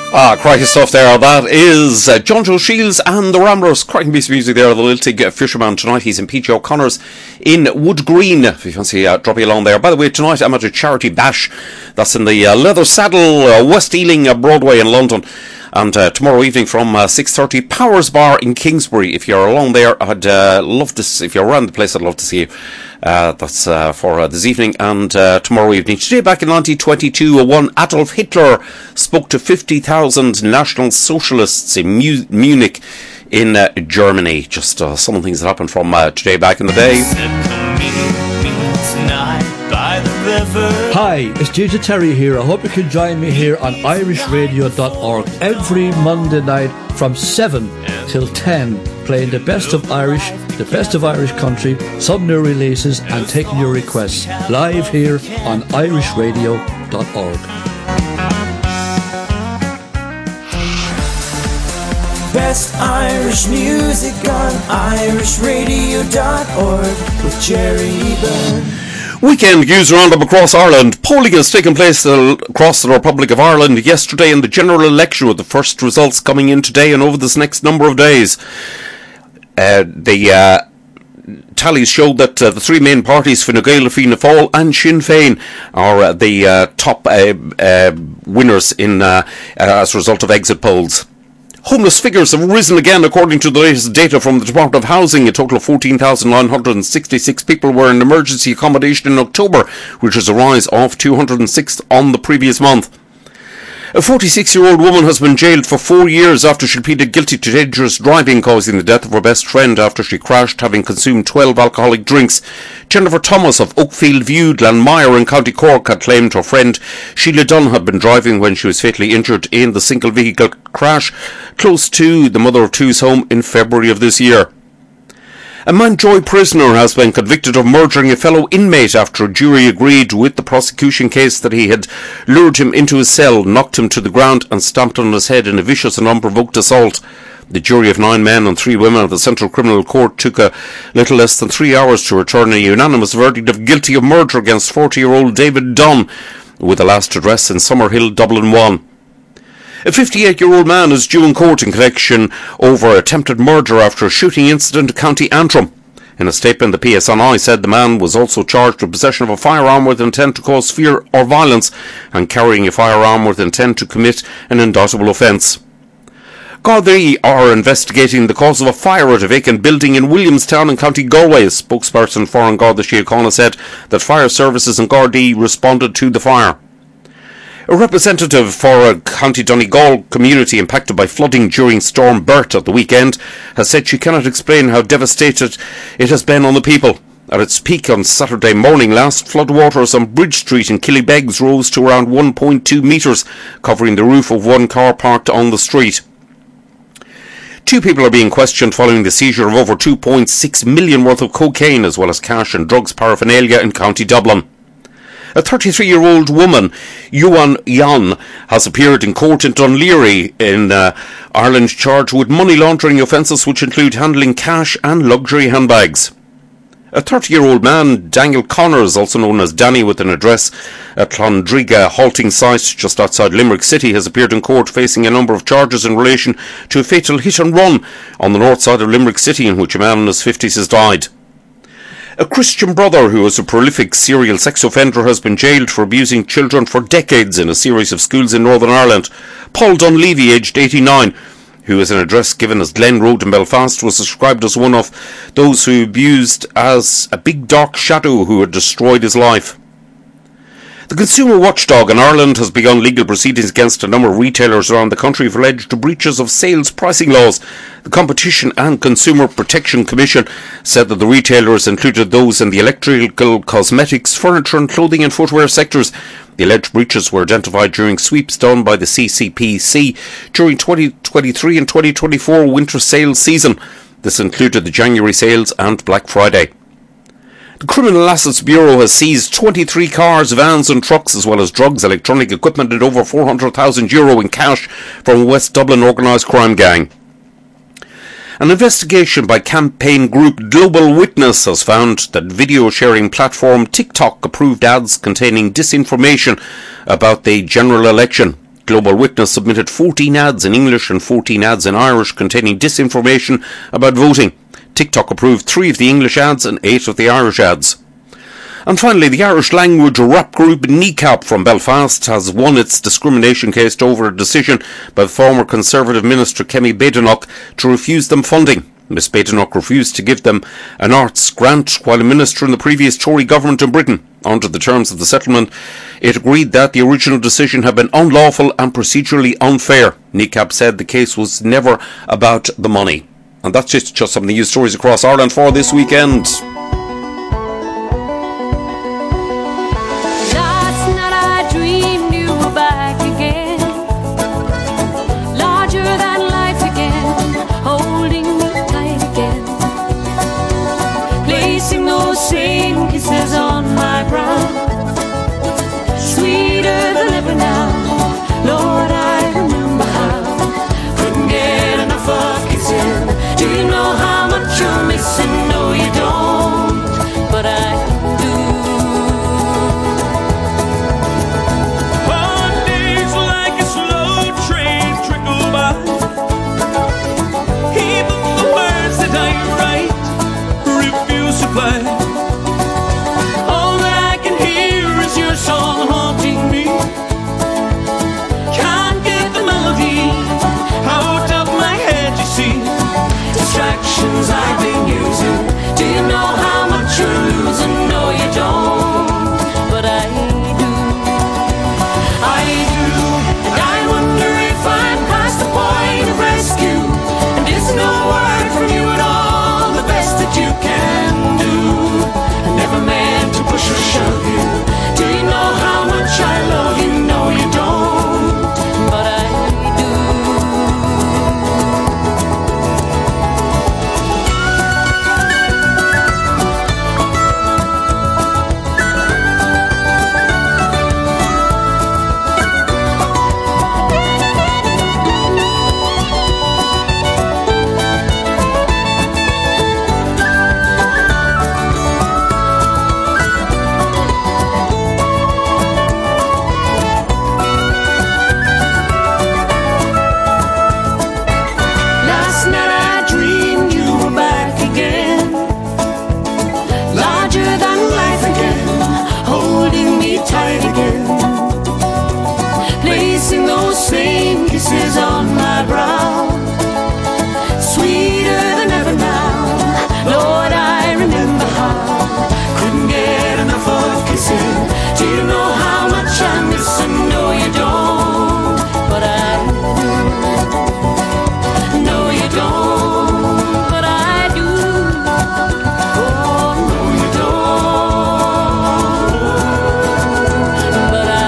Ah, cracking stuff there. That is uh, John Joe Shields and the Ramblers. Cracking piece of music there. The Liltig uh, Fisherman tonight. He's in P J O'Connor's in Wood Green. If you fancy uh, dropping along there. By the way, tonight I'm at a charity bash. That's in the uh, Leather Saddle, uh, West Ealing, uh, Broadway in London. And uh, tomorrow evening from uh, six thirty, Powers Bar in Kingsbury. If you're along there, I'd uh, love to see, if you're around the place, I'd love to see you. Uh, that's uh, for uh, this evening and uh, tomorrow evening. Today, back in nineteen twenty-two, one Adolf Hitler spoke to fifty thousand National Socialists in Mu- Munich in uh, Germany. Just uh, some of the things that happened from uh, today back in the day. Hi, it's J J Terry here. I hope you can join me here on irish radio dot org every Monday night from seven till ten, playing the best of Irish, the best of Irish country, some new releases and taking your requests live here on irish radio dot org. Best Irish music on irish radio dot org with Jerry Byrne. Weekend news roundup across Ireland. Polling has taken place across the Republic of Ireland yesterday in the general election, with the first results coming in today and over this next number of days. Uh, the uh, tallies showed that uh, the three main parties, Fine Gael, Fianna Fáil and Sinn Féin, are uh, the uh, top uh, uh, winners in uh, uh, as a result of exit polls. Homeless figures have risen again according to the latest data from the Department of Housing. A total of fourteen thousand nine hundred sixty-six people were in emergency accommodation in October, which is a rise of two hundred six on the previous month. A forty-six-year-old woman has been jailed for four years after she pleaded guilty to dangerous driving, causing the death of her best friend after she crashed having consumed twelve alcoholic drinks. Jennifer Thomas of Oakfield View, Glanmire in County Cork, had claimed her friend Sheila Dunn had been driving when she was fatally injured in the single vehicle crash close to the mother of two's home in February of this year. A Mountjoy prisoner has been convicted of murdering a fellow inmate after a jury agreed with the prosecution case that he had lured him into his cell, knocked him to the ground and stamped on his head in a vicious and unprovoked assault. The jury of nine men and three women of the Central Criminal Court took a little less than three hours to return a unanimous verdict of guilty of murder against forty-year-old David Dunn, with the last address in Summerhill, Dublin one. A fifty-eight-year-old man is due in court in connection over attempted murder after a shooting incident in County Antrim. In a statement, the P S N I said the man was also charged with possession of a firearm with intent to cause fear or violence and carrying a firearm with intent to commit an indictable offence. Gardaí are investigating the cause of a fire at a vacant building in Williamstown in County Galway. A spokesperson for An Garda Síochána said that fire services in Gardaí responded to the fire. A representative for a County Donegal community impacted by flooding during Storm Bert at the weekend has said she cannot explain how devastated it has been on the people. At its peak on Saturday morning last, floodwaters on Bridge Street in Killybegs rose to around one point two metres, covering the roof of one car parked on the street. Two people are being questioned following the seizure of over two point six million worth of cocaine as well as cash and drugs paraphernalia in County Dublin. A thirty-three-year-old woman, Yuan Yan, has appeared in court in Dunleary in uh, Ireland charged with money laundering offences which include handling cash and luxury handbags. A thirty-year-old man, Daniel Connors, also known as Danny with an address at Clondriga halting site just outside Limerick City, has appeared in court facing a number of charges in relation to a fatal hit-and-run on the north side of Limerick City in which a man in his fifties has died. A Christian brother who is a prolific serial sex offender has been jailed for abusing children for decades in a series of schools in Northern Ireland. Paul Dunleavy, aged eighty-nine, who is an address given as Glen Road in Belfast, was described as one of those who abused as a big dark shadow who had destroyed his life. The Consumer Watchdog in Ireland has begun legal proceedings against a number of retailers around the country for alleged breaches of sales pricing laws. The Competition and Consumer Protection Commission said that the retailers included those in the electrical, cosmetics, furniture and clothing and footwear sectors. The alleged breaches were identified during sweeps done by the C C P C during twenty twenty-three and twenty twenty-four winter sales season. This included the January sales and Black Friday. The Criminal Assets Bureau has seized twenty-three cars, vans and trucks as well as drugs, electronic equipment and over four hundred thousand euro in cash from a West Dublin organised crime gang. An investigation by campaign group Global Witness has found that video sharing platform TikTok approved ads containing disinformation about the general election. Global Witness submitted fourteen ads in English and fourteen ads in Irish containing disinformation about voting. TikTok approved three of the English ads and eight of the Irish ads. And finally, the Irish language rap group Kneecap from Belfast has won its discrimination case over a decision by former Conservative Minister Kemi Badenoch to refuse them funding. Miss Badenoch refused to give them an arts grant while a minister in the previous Tory government in Britain. Under the terms of the settlement, it agreed that the original decision had been unlawful and procedurally unfair. Kneecap said the case was never about the money. And that's just, just some of the news stories across Ireland for this weekend. Last night I dreamed you were back again, larger than life again, holding me tight again, placing those same kisses on my brow, sweeter than ever now. Lord, I remember how couldn't get enough of kissing. Do you know how much you're missing? No, you don't, but I do. One day's like a slow train trickle by. Even the words that I write refuse to play. All that I can hear is your song haunting me. Can't get the melody out of my head, you see. Distractions I've been using. Do you know how much you're losing? No, you don't, but I do. I do, and I wonder if I'm past the point of rescue, and it's no word from you at all, the best that you can do. I never meant to push or shove you. Do you know how much I love you? No, you don't, but I do. Last night I dreamed you were back again, larger than life again, holding me tight again, placing those same kisses on my brow, sweeter than ever now. Lord, I remember how couldn't get enough of kissing. Do you know how much I'm missing? No, you don't, but I do. No, you don't, but I do. Oh, no, you don't, but I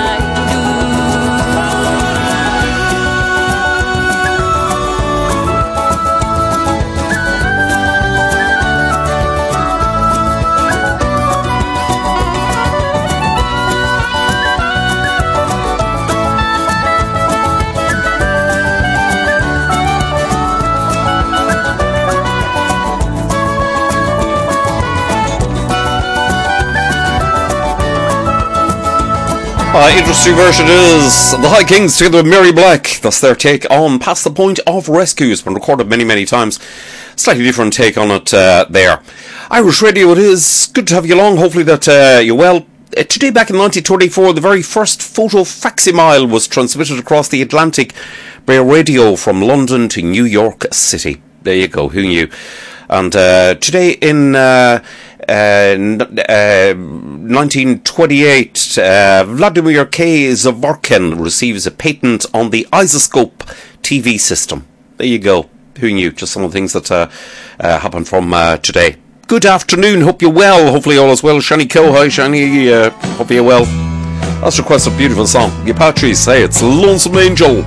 Uh, interesting version is the High Kings together with Mary Black. That's their take on Past the Point of Rescue. It's been recorded many, many times. Slightly different take on it uh, there. Irish Radio, it is good to have you along. Hopefully that uh, you're well. Uh, today, back in nineteen twenty-four, the very first photo facsimile was transmitted across the Atlantic by radio from London to New York City. There you go, who knew? And uh, today in uh, uh, uh, nineteen twenty-eight, uh, Vladimir K. Zavorkin receives a patent on the Isoscope T V system. There you go. Who knew? Just some of the things that uh, uh, happened from uh, today. Good afternoon. Hope you're well. Hopefully all is well. Shani Ko. Hi, Shani. Uh, hope you're well. That's request a beautiful song. The Apaches say it's Lonesome Angel.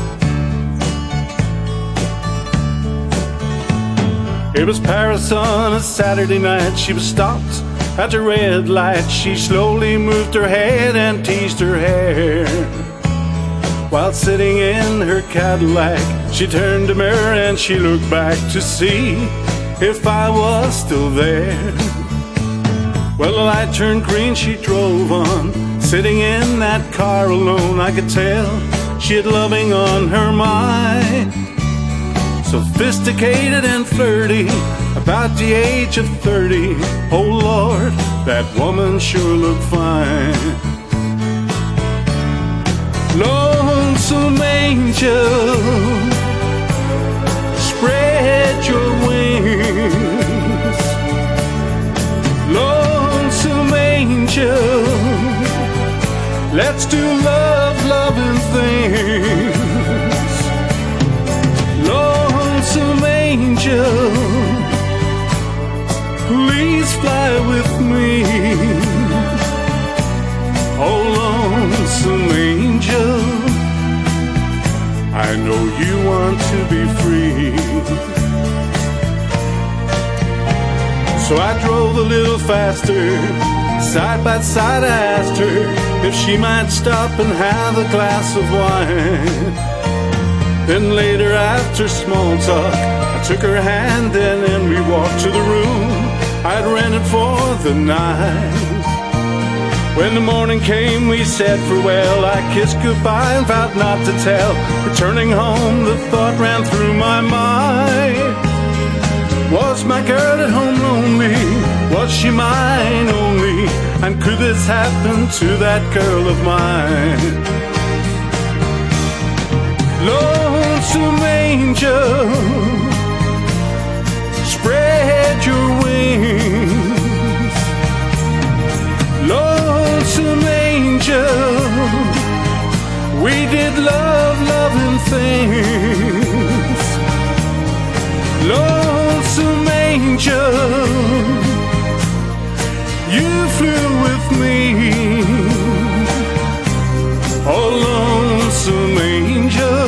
It was Paris on a Saturday night. She was stopped at the red light. She slowly moved her head and teased her hair. While sitting in her Cadillac, she turned the mirror and she looked back to see if I was still there. Well, the light turned green, she drove on, sitting in that car alone. I could tell she had loving on her mind. Sophisticated and flirty, about the age of thirty. Oh Lord, that woman sure looked fine. Lonesome angel, spread your wings. Lonesome angel, let's do love, loving things. Lonesome angel, please fly with me. Oh, lonesome angel, I know you want to be free. So I drove a little faster. Side by side I asked her if she might stop and have a glass of wine. Then later after small talk, I took her hand and then we walked to the room I'd rented for the night. When the morning came we said farewell. I kissed goodbye and vowed not to tell. Returning home the thought ran through my mind, was my girl at home lonely? Was she mine only? And could this happen to that girl of mine? Lonesome angel, spread your wings. Lonesome angel, we did love, loving things. Lonesome angel, you flew with me. Oh, lonesome angel,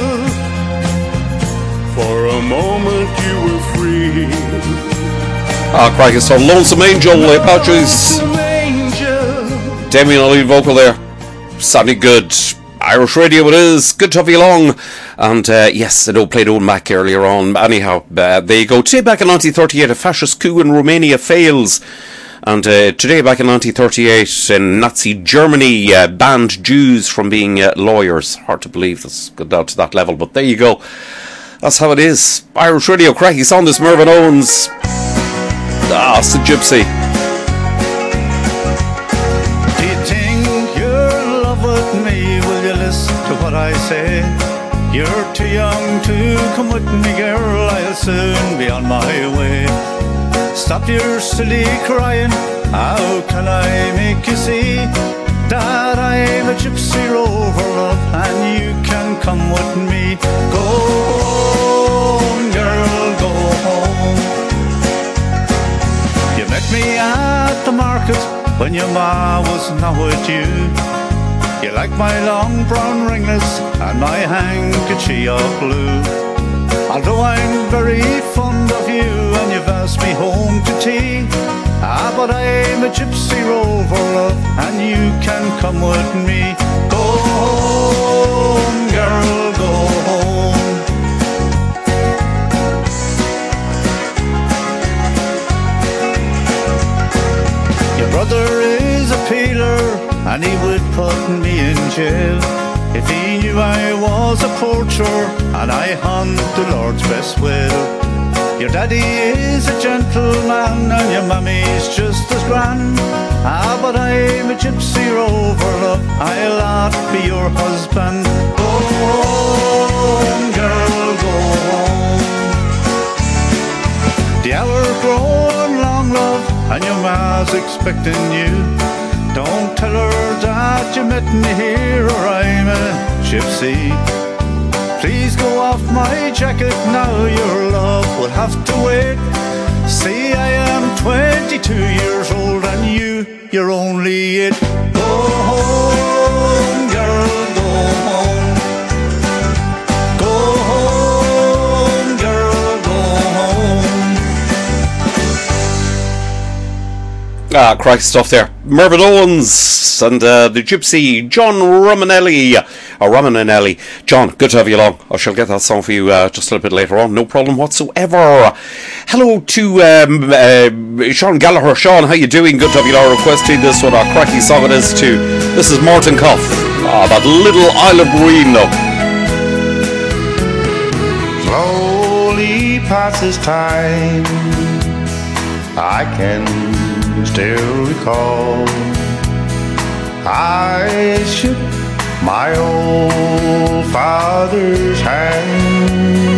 for a moment you were free. Ah, crikey, so Lonesome Angel, uh, Patrick's Damien O'Leary vocal there. Sounding good. Irish Radio it is. Good to have you along. And uh, yes, I know played Owen Mac earlier on. Anyhow, uh, there you go. Today back in nineteen thirty-eight, a fascist coup in Romania fails. And uh, today back in nineteen thirty-eight, in Nazi Germany, uh, banned Jews from being uh, lawyers. Hard to believe that's got down to that level, but there you go. That's how it is. Irish Radio, cracking on this Mervyn Owens. Ah, it's the Gypsy. Do you think you're in love with me? Will you listen to what I say? You're too young to come with me, girl. I'll soon be on my way. Stop your silly crying. How can I make you see that I'm a gypsy rover, love, and you can come with me? Go home, girl, go home. You met me at the market when your ma was not with you. You like my long brown ringlets and my handkerchief of blue. Although I'm very fond of you and you've asked me home to tea, ah, but I'm a gypsy rover, love, and you can come with me. Go home, girl, go home. Your brother is a peeler and he would put me in jail if he knew I was a poacher and I hunt the Lord's best will. Your daddy is a gentleman and your mummy's just as grand. Ah, but I'm a gypsy rover, love, I'll not be your husband. Go home, girl, go home. The hour growing long, love, and your ma's expecting you. Don't tell her that you met me here or I'm a gypsy. Please go off my jacket now, your love will have to wait. See, I am twenty-two years old and you, you're only eight. Go home, girl, go home. Go home, girl, go home. Ah, crack stuff there. Mervyn Owens and uh, the Gypsy, John Romanelli. Or Romanelli. John, good to have you along. I shall get that song for you uh, just a little bit later on. No problem whatsoever. Hello to um, uh, Sean Gallagher. Sean, how you doing? Good to have you along. Requesting this one. Our cracky song it is too. This is Martin Cuff. Ah, that little Isle of Green, though. slowly passes time. I can still recall I shook my old father's hand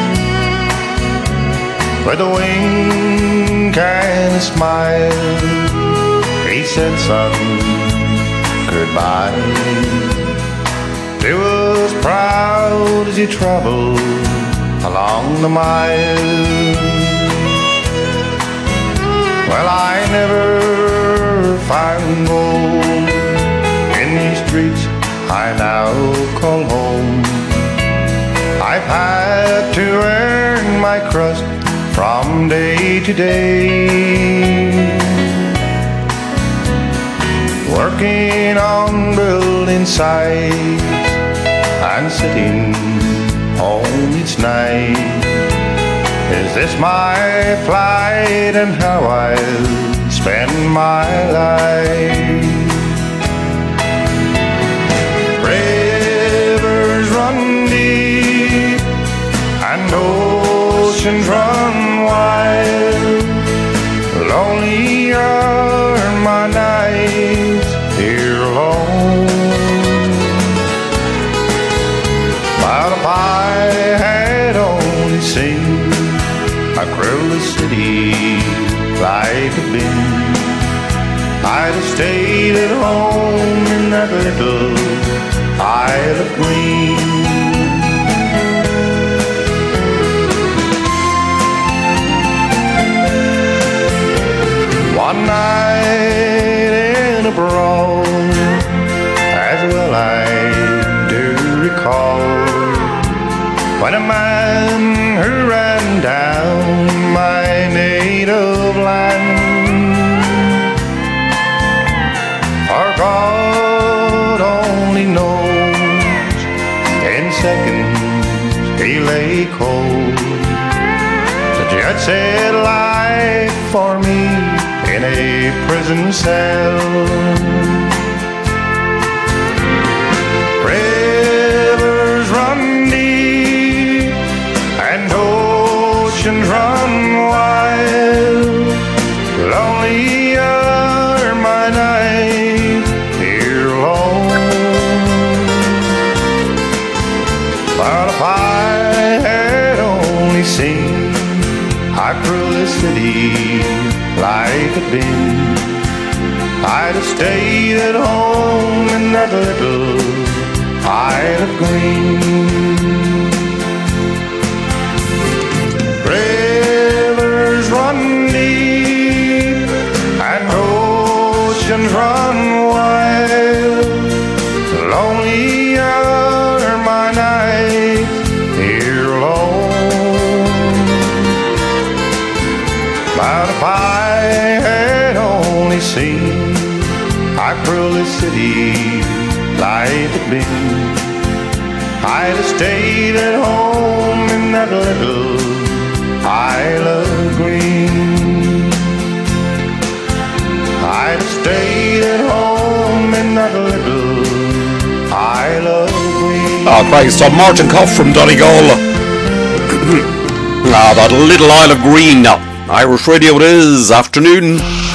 with a wink and a smile. He said, son, goodbye. He was proud as he traveled along the mile. Well, I never found gold in these streets I now call home. I've had to earn my crust from day to day, working on building sites and sitting home each night. Is this my plight and how I'll spend my life? Rivers run deep and oceans run wide. Lonely are my nights here alone. But if I had only seen Across the city like a bin, I'd have stayed at home in that little Isle of Green. One night in a brawl, as well I do recall, when a man who ran down my native land, for God only knows, in seconds he lay cold. The judge said life for me in a prison cell. Rivers run deep and oceans run wild. Lonely are my nights here alone. But if I had only seen Across the city like a bin, I'd have stayed at home in that little Isle of Green. Rivers run deep and oceans run wild. Lonely are my nights here alone. But if I had only seen Across the city like a bin, I'd have stayed at home in that little Isle of Green. I'd have stayed at home in that little Isle of Green. Oh, Christ, so Martin Cough from Donegal. Ah, that little Isle of Green. Irish Radio it is, afternoon.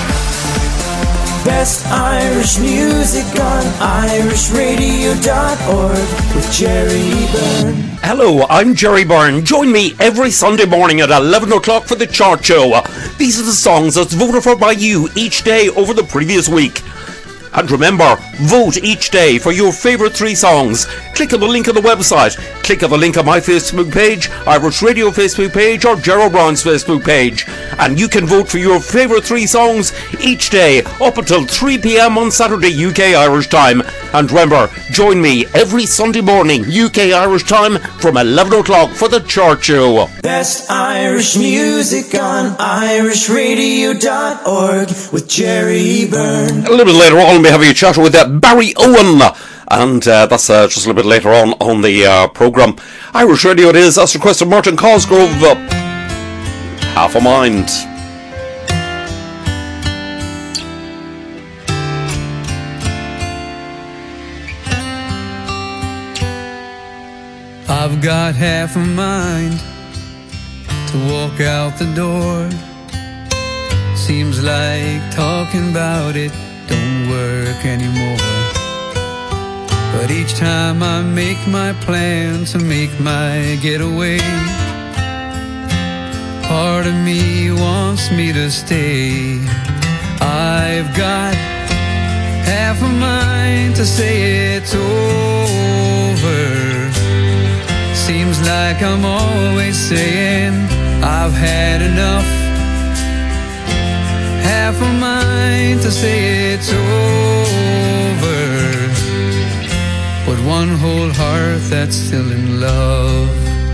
Best Irish music on irish radio dot org with Jerry Byrne. Hello, I'm Jerry Byrne. Join me every Sunday morning at eleven o'clock for the Chart Show. These are the songs that's voted for by you each day over the previous week. And remember, vote each day for your favourite three songs. Click on the link on the website. Click on the link on my Facebook page, Irish Radio Facebook page, or Gerald Brown's Facebook page. And you can vote for your favourite three songs each day up until three p.m. on Saturday U K Irish time. And remember, join me every Sunday morning U K Irish time from eleven o'clock for the Chart Show. Best Irish music on irish radio dot org with Jerry Byrne. A little bit later on, we'll be having a chat with uh, Barry Owen. And uh, that's uh, just a little bit later on on the uh, programme. Irish Radio it is, as requested, Martin Cosgrove. Uh, half a Mind. A I've got half a mind to walk out the door. Seems like talking about it don't work anymore. But each time I make my plan to make my getaway, part of me wants me to stay. I've got half a mind to say it's over. Seems like I'm always saying I've had enough. Half a mind to say it's over, but one whole heart that's still in love.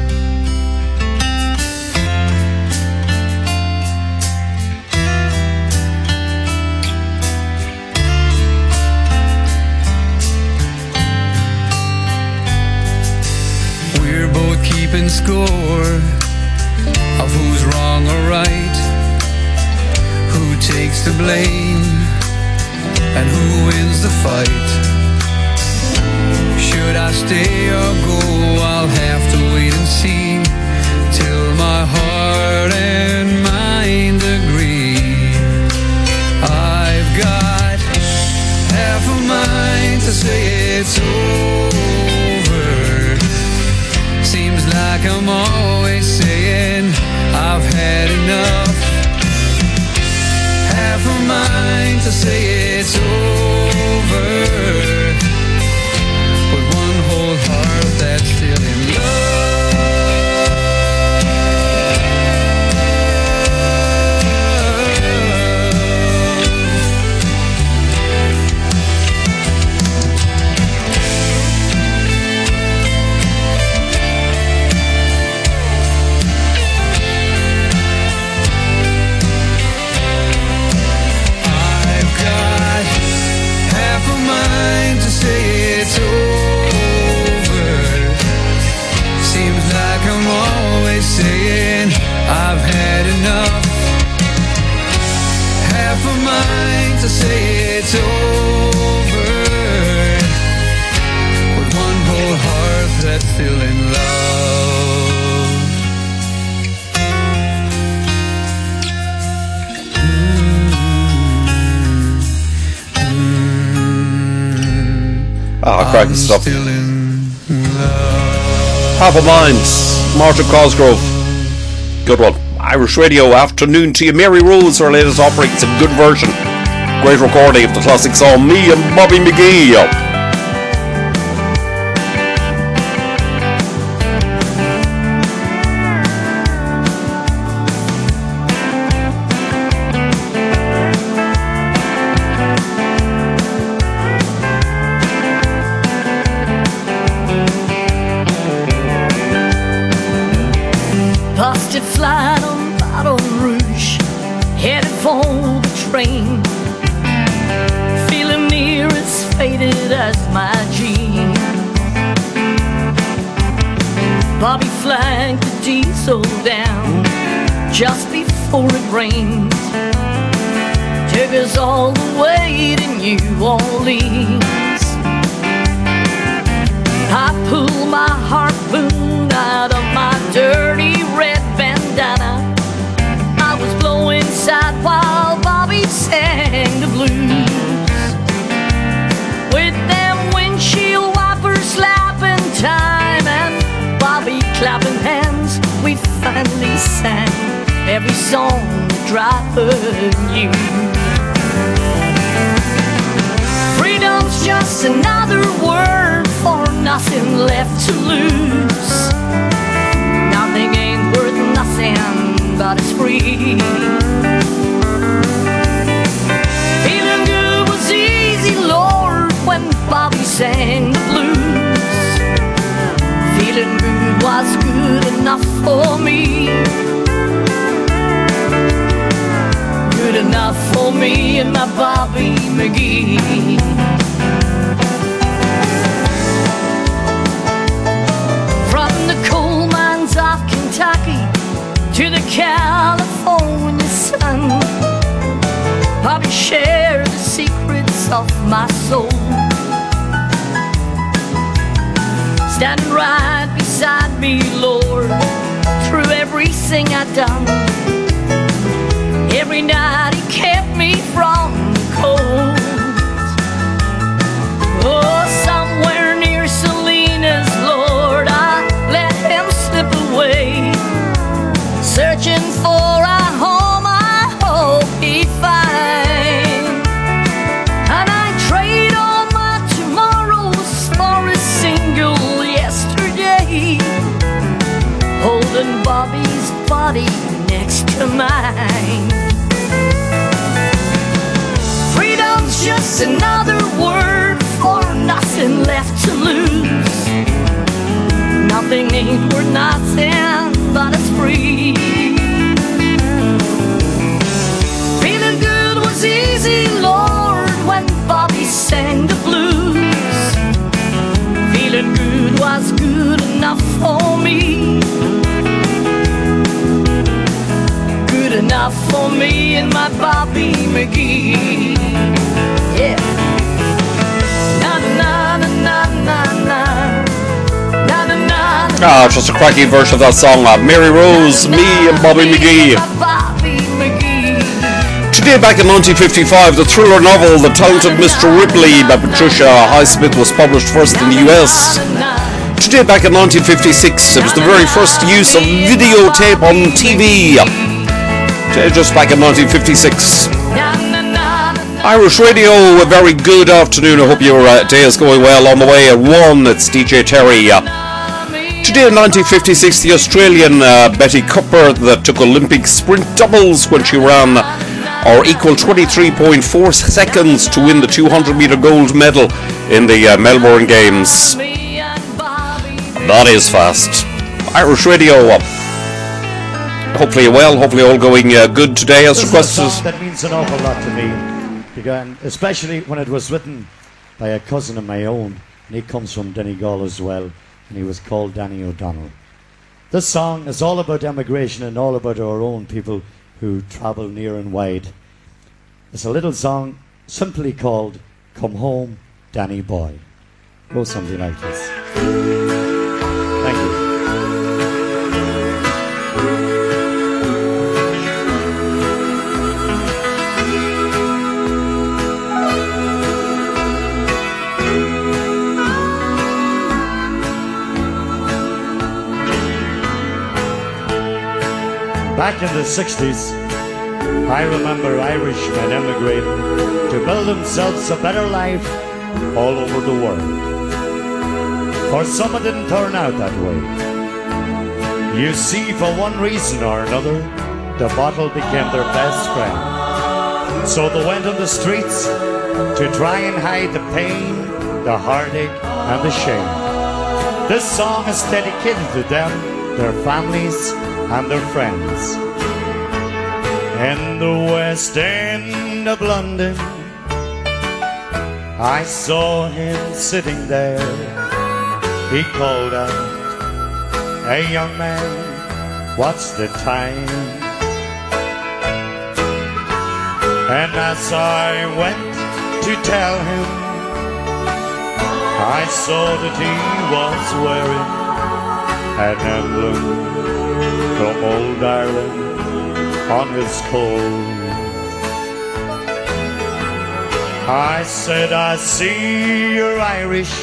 We're both keeping score of who's wrong or right, who takes the blame and who wins the fight. Should I stay or go? I'll have to wait and see till my heart and mind agree. I've got half a mind to say it's over. Seems like I'm always saying I've had enough. Half a mind to say it's over, but one whole heart that's still in it's over. Seems like I'm always saying I've had enough. Half a mind to say it's over, but one whole heart that's still in love. Ah, cracking stuff. Half a Mind, Martin Cosgrove. Good one. Irish Radio afternoon to you. Mary Rose, her latest offering. It's a good version. Great recording of the classic song Me and Bobby McGee. Busted flat on Baton Rouge, headed for the train, feeling near as faded as my jeans. Bobby flagged the diesel down just before it rained, took us all the way to New Orleans. I pulled my harpoon out of my dirty red bandana. I was blowing side while Bobby sang the blues. With them windshield wipers slapping time and Bobby clapping hands, we finally sang every song the driver knew. Freedom's just another word for nothing left to lose. Nothing ain't worth nothing, but it's free. Feeling good was easy, Lord, when Bobby sang the blues. Feeling good was good enough for me. Good enough for me and my Bobby McGee. From the coal mines of Kentucky to the California sun, Bobby shared the secrets of my soul. Standing right beside thing I done. Every night he kept me from the cold. Oh, somewhere near Salinas, Lord, I let him slip away, searching for a home I hope he'd find. And I trade all my tomorrows for a single yesterday, holding Bobby's body next to mine. Freedom's just another word for nothing left to lose. Nothing ain't worth nothing, but it's free. Feeling good was easy, Lord, when Bobby sang the blues. Feeling good was good enough for me, good enough for me and my Bobby McGee. Yeah. Na na na na na na. Na na na. Ah, just a cracking version of that song. Uh, Mary Rose, me and Bobby McGee. Today, back in nineteen fifty-five, the thriller novel The Talented Mister Ripley by Patricia Highsmith was published first in the U S. Today, back in nineteen fifty-six, it was the very first use of videotape on T V. Today, just back in nineteen fifty-six. Irish Radio, a very good afternoon. I hope your uh, day is going well. On the way at one, it's D J Terry. Uh, today in nineteen fifty-six, the Australian uh, Betty Cooper that took Olympic sprint doubles when she ran or equal twenty-three point four seconds to win the two hundred metre gold medal in the uh, Melbourne Games. That is fast. Irish Radio. Uh, hopefully you're well. Hopefully all going uh, good today as requested. This is a song that means an awful lot to me, because, especially when it was written by a cousin of my own, and he comes from Donegal as well, and he was called Danny O'Donnell. This song is all about emigration and all about our own people who travel near and wide. It's a little song simply called Come Home, Danny Boy. Goes something like this. Thank you. Back in the sixties, I remember Irishmen emigrating to build themselves a better life all over the world. For some it didn't turn out that way. You see, for one reason or another, the bottle became their best friend. So they went on the streets to try and hide the pain, the heartache and the shame. This song is dedicated to them, their families and their friends. In the West End of London, I saw him sitting there. He called out, "Hey young man, what's the time?" And as I went to tell him, I saw that he was wearing an emblem from old Ireland on his coat. I said, "I see you're Irish.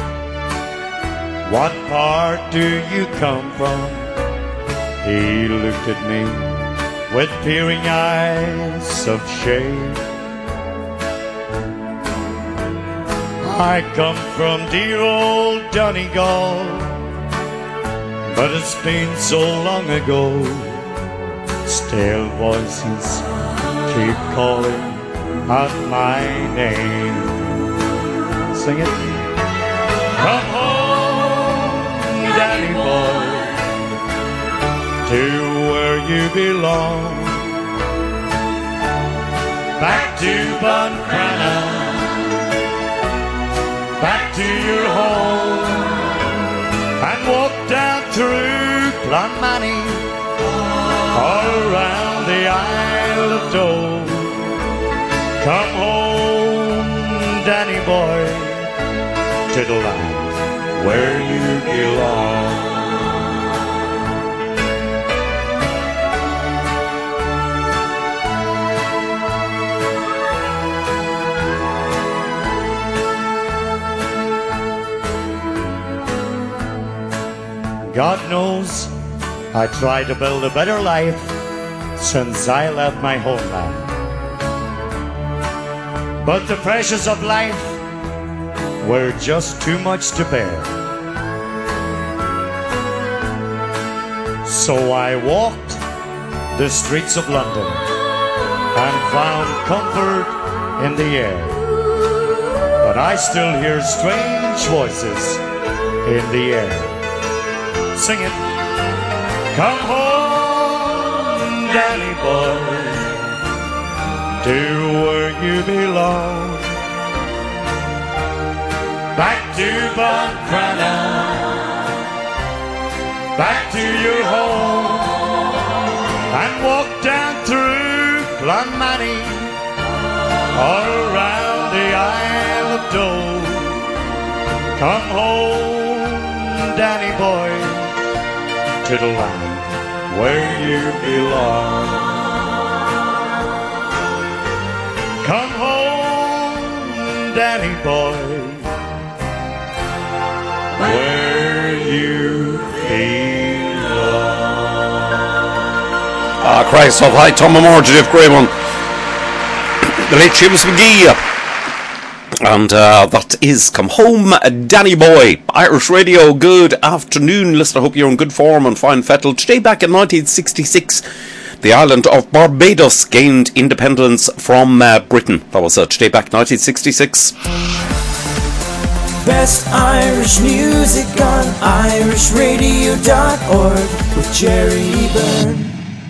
What part do you come from?" He looked at me with peering eyes of shame. "I come from dear old Donegal, but it's been so long ago. Still voices keep calling out my name." Sing it. Come home, Danny boy, to where you belong. Back to Buncrana, back to your home, and walk down through Clonmany, all around the Isle of Doe. Come home, Danny boy, to the land where you belong. God knows I try to build a better life since I left my homeland. But the pressures of life were just too much to bear. So I walked the streets of London and found comfort in the air. But I still hear strange voices in the air. Sing it. Come home, Danny boy, to where you belong. Back to Buncrana, back to your home, and walk down through Clonmany, all around the Isle of Doe. Come home, Danny boy, to the land where you belong. Come home, Danny boy, where you belong. Ah, Christ of High Tom Moore, Jeff Grayman, the late Seamus McGee. And uh, that is Come Home, Danny Boy. Irish Radio, good afternoon. Listen, I hope you're in good form and fine fettle. Today, back in nineteen sixty-six, the island of Barbados gained independence from uh, Britain. That was uh, today, back in nineteen sixty-six. Best Irish music on irish radio dot org with Jerry Byrne.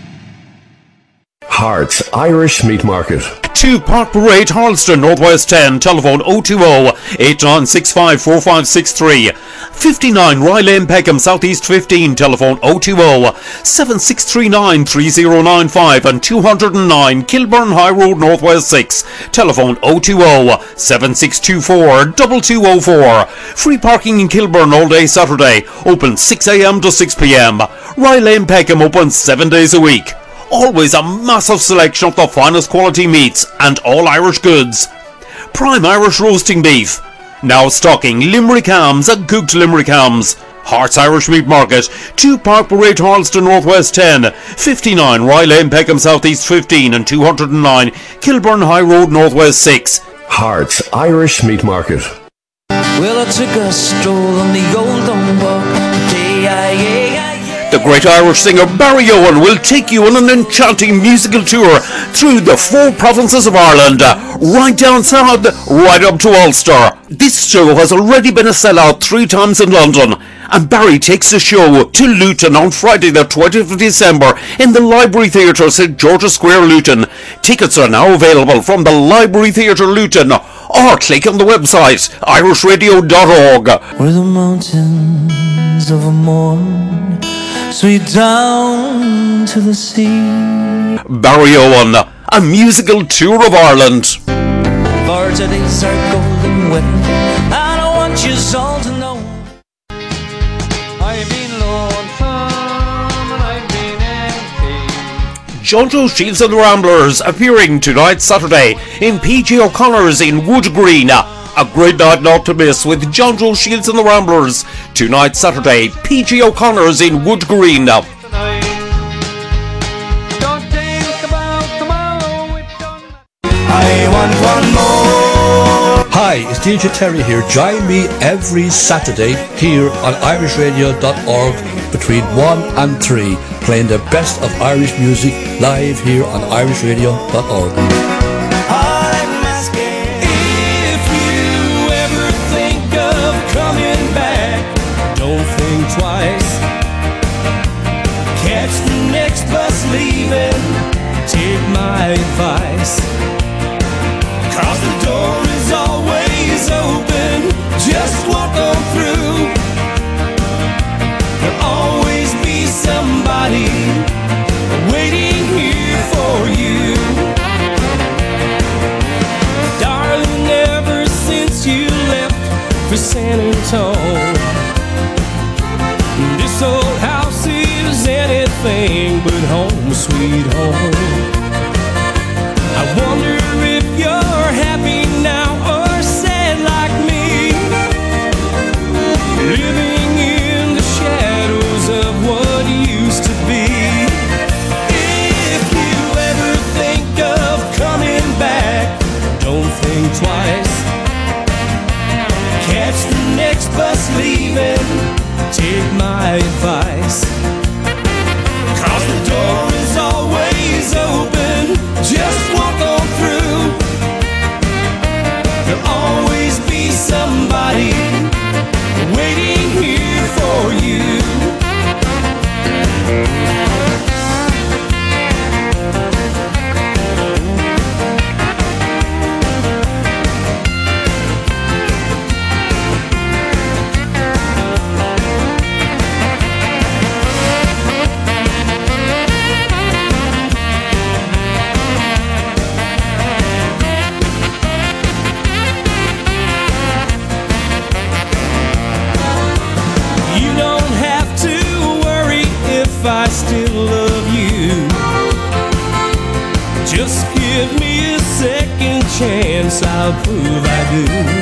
Hearts Irish Meat Market. two Park Parade, Harleston, Northwest ten, telephone oh two oh, eight nine six five, four five six three. fifty-nine Rye Lane, Peckham, Southeast fifteen, telephone oh two oh, seven six three nine, three oh nine five, and two oh nine Kilburn High Road, Northwest six, telephone oh two oh, seven six two four, two two oh four. Free parking in Kilburn all day Saturday, open six a.m. to six p.m. Rye Lane, Peckham, open seven days a week. Always a massive selection of the finest quality meats and all Irish goods. Prime Irish roasting beef. Now stocking Limerick hams and cooked Limerick hams. Hearts Irish Meat Market, two Park Parade, Harleston, Northwest ten, fifty-nine Rye Lane, Peckham, Southeast fifteen, and two oh nine Kilburn High Road, Northwest six. Hearts Irish Meat Market. Well, I took a stroll on the old Dunbar today, I, I, I. The great Irish singer Barry Owen will take you on an enchanting musical tour through the four provinces of Ireland, right down south, right up to Ulster. This show has already been a sellout three times in London, and Barry takes the show to Luton on Friday the twentieth of December in the Library Theatre, St George's Square, Luton. Tickets are now available from the Library Theatre, Luton, or click on the website irish radio dot org. Where the mountains of a morn sweep down to the sea. Barry Owen, a musical tour of Ireland. For today's our golden wedding, and I want you all to know I've been lonesome and I've been empty. Jojo Shields and the Ramblers appearing tonight Saturday in P J O'Connor's in Wood Green. A great night not to miss with Jojo Shields and the Ramblers tonight Saturday, P J O'Connor's in Wood Green. Don't think about tomorrow, it don't matter. I want one more. Hi, it's D J Terry here. Join me every Saturday here on irish radio dot org between one and three, playing the best of Irish music live here on irish radio dot org. Twice. Catch the next bus leaving. Take my advice. Cause the door is always open. Just walk on through. There'll always be somebody waiting here for you. Darling, ever since you left for San Antonio, this old house is anything but home, sweet home. I wonder if you're happy now or sad like me, living in the shadows catch the next bus leaving, take my advice. Cause the door is always open, just walk on through. There'll always be somebody waiting here for you. I still love you. Just give me a second chance, I'll prove I do.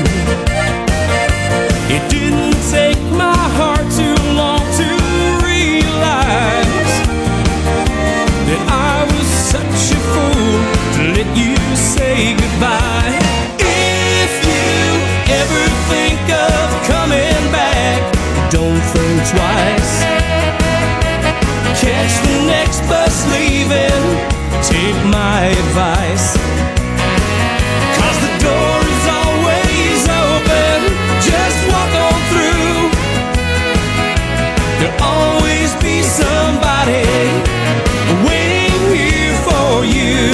It didn't take my heart too long to realize that I was such a fool to let you say goodbye. If you ever think of coming back, don't think twice. Catch the next bus leaving, take my advice. Cause the door is always open, just walk on through. There'll always be somebody waiting here for you.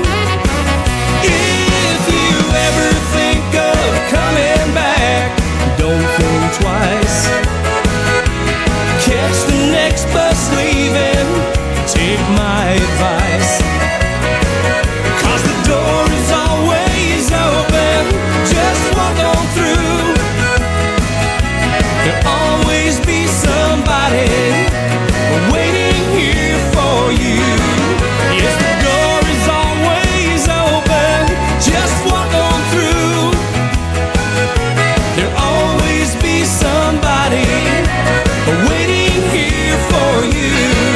If you ever think of coming back, don't think twice. Catch the next bus leaving, take my advice. Cause the door is always open, just walk on through. There'll always be somebody waiting here for you. Yes, the door is always open, just walk on through. There'll always be somebody waiting here for you.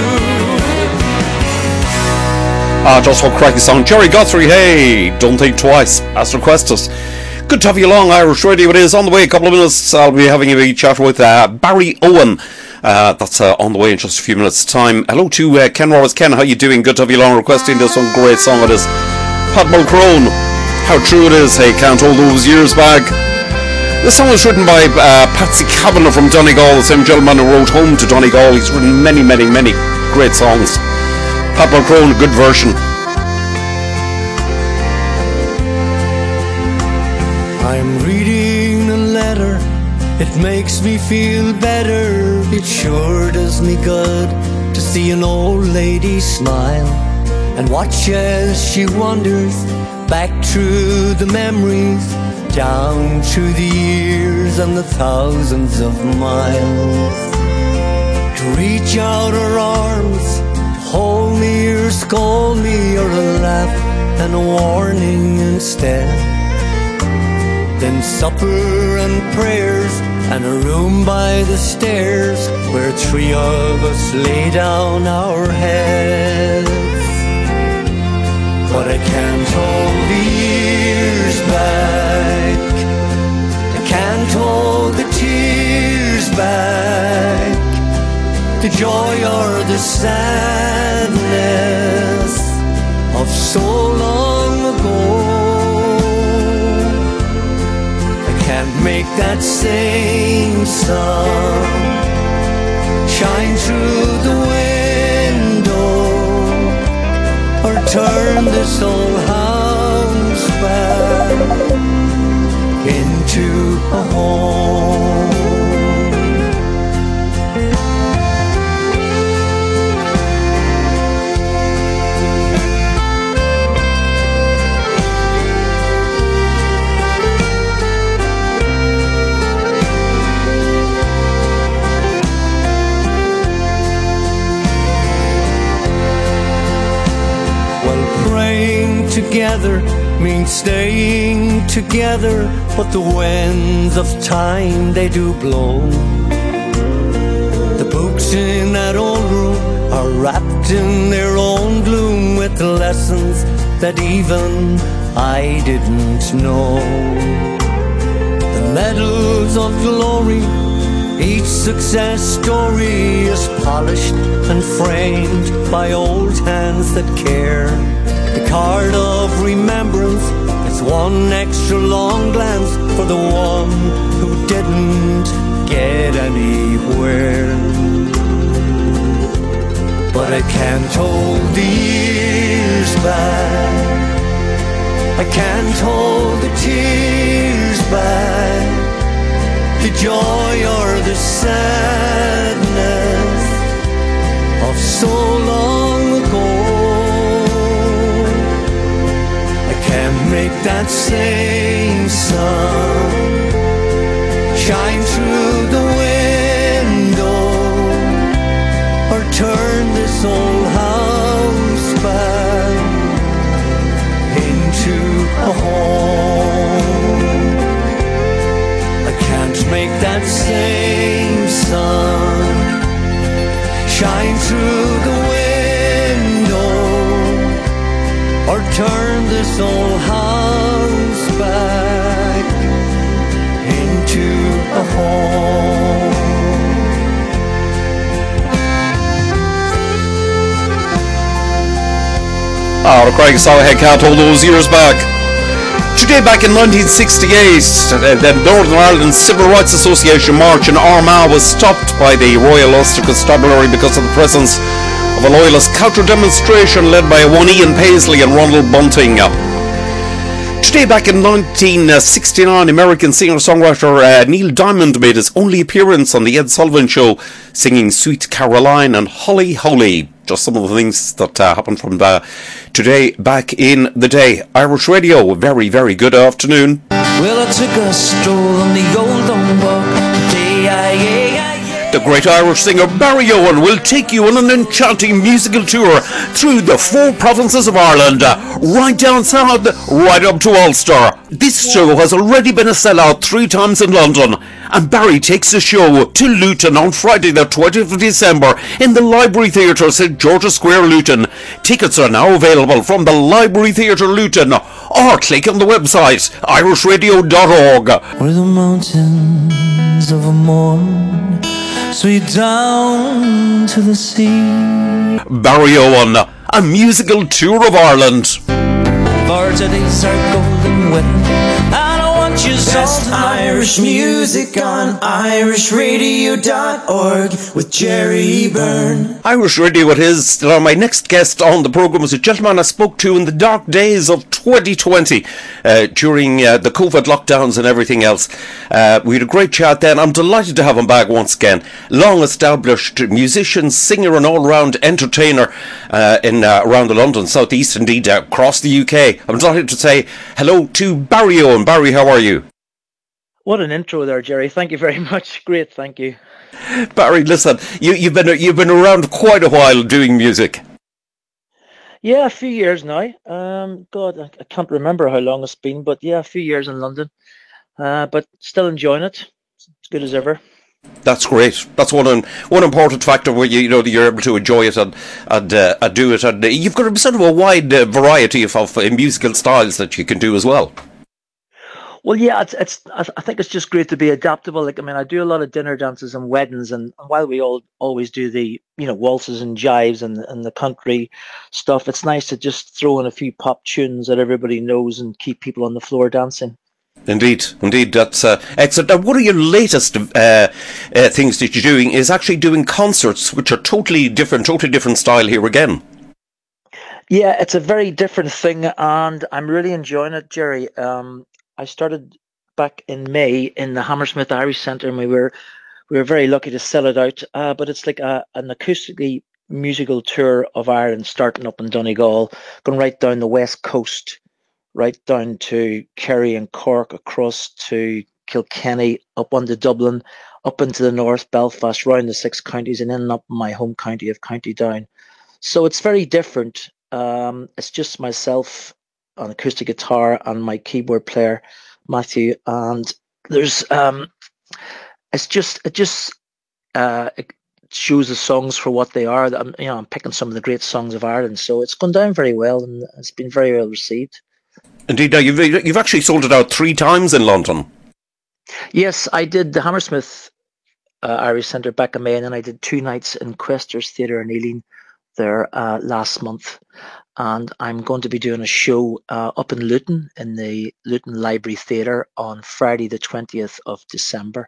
Ah, just what cracking song. Jerry Guthrie, hey, don't think twice, as requested. Good to have you along, Irish Radio. It is on the way. A couple of minutes, I'll be having a wee chat with uh, Barry Owen. Uh, that's uh, on the way in just a few minutes' time. Hello to uh, Ken Roberts. Ken, how you doing? Good to have you along, requesting this one great song. It is Pat Mulcrone. How true it is. Hey, can't hold those years back. This song was written by uh, Patsy Kavanagh from Donegal, the same gentleman who wrote Home to Donegal. He's written many, many, many great songs. Pat Mulcrone, good version. I'm reading a letter, it makes me feel better. It sure does me good to see an old lady smile and watch as she wanders back through the memories, down through the years and the thousands of miles. To reach out her arms, to hold me or scold me, or a laugh and a warning instead. Then supper and prayers and a room by the stairs where three of us lay down our heads. But I can't hold the years back, I can't hold the tears back, the joy or the sadness of so long ago. I can't make that same sun shine through the window, or turn this old house back into a home. Together means staying together, but the winds of time they do blow. The books in that old room are wrapped in their own gloom, with the lessons that even I didn't know. The medals fields of glory. Each success story is polished and framed by old hands that care. The card of remembrance is one extra long glance for the one who didn't get anywhere. But I can't hold the years back, I can't hold the tears back, the joy or the sadness of so long ago. I can't make that same sun shine through the window or turn this old house back into a home. I can't make that same sun shine through the window or turn this old house back into a home. Oh, Craig Sowahead can't hold those years back. Today, back in nineteen sixty-eight, the Northern Ireland Civil Rights Association march in Armagh was stopped by the Royal Ulster Constabulary because of the presence of a loyalist counter-demonstration led by one Ian Paisley and Ronald Bunting. Today, back in nineteen sixty-nine, American singer-songwriter uh, Neil Diamond made his only appearance on the Ed Sullivan Show, singing Sweet Caroline and Holly Holy. Just some of the things that uh, happened from uh, today, back in the day. Irish Radio, very, very good afternoon. Well, I took a stroll on the old long walk today, I, I, I, The great Irish singer Barry Owen will take you on an enchanting musical tour through the four provinces of Ireland, right down south, right up to Ulster. This show has already been a sellout three times in London, and Barry takes the show to Luton on Friday the twentieth of December in the Library Theatre, St George's Square, Luton. Tickets are now available from the Library Theatre, Luton, or click on the website irish radio dot org. Where the mountains of a morn sweet down to the sea. Barry Owen, a musical tour of Ireland. For today's our golden wedding, and I want you Best so Irish music on irish radio dot org with Jerry Byrne. Irish Radio it is. Now, my next guest on the programme was a gentleman I spoke to in the dark days of twenty twenty, uh, during uh, the COVID lockdowns and everything else. Uh, we had a great chat then. I'm delighted to have him back once again. Long established musician, singer and all-round entertainer uh, in uh, around the London South East, indeed uh, across the U K. I'm delighted to say hello to Barry Owen. Barry, how are you? What an intro there, Jerry. Thank you very much. Great, thank you. Barry, listen, you, you've been you've been around quite a while doing music. Yeah, a few years now. Um, God, I, I can't remember how long it's been, but yeah, a few years in London. Uh, but still enjoying it. As good as ever. That's great. That's one one important factor where you, you know you're able to enjoy it and and, uh, and do it. And you've got a sort of a wide uh, variety of, of uh, musical styles that you can do as well. Well, yeah, it's it's. I think it's just great to be adaptable. Like, I mean, I do a lot of dinner dances and weddings, and while we all always do the, you know, waltzes and jives and and the country stuff, it's nice to just throw in a few pop tunes that everybody knows and keep people on the floor dancing. Indeed, indeed, that's uh, excellent. Now, one of your latest uh, uh, things that you're doing is actually doing concerts, which are totally different, totally different style here again. Yeah, it's a very different thing, and I'm really enjoying it, Jerry. Um, I started back in May in the Hammersmith Irish Centre, and we were we were very lucky to sell it out. Uh, but it's like a, an acoustically musical tour of Ireland, starting up in Donegal, going right down the west coast, right down to Kerry and Cork, across to Kilkenny, up onto Dublin, up into the north, Belfast, round the six counties, and then up my home county of County Down. So it's very different. Um, it's just myself on acoustic guitar and my keyboard player Matthew, and there's um it's just it just uh it shows the songs for what they are. I'm, you know, I'm picking some of the great songs of Ireland, so it's gone down very well and it's been very well received. Indeed. Now, you've you've actually sold it out three times in London. Yes, I did the Hammersmith uh, Irish Centre back in May, and then I did two nights in Questers Theatre in Ealing there uh, last month. And I'm going to be doing a show uh, up in Luton, in the Luton Library Theatre on Friday the twentieth of December.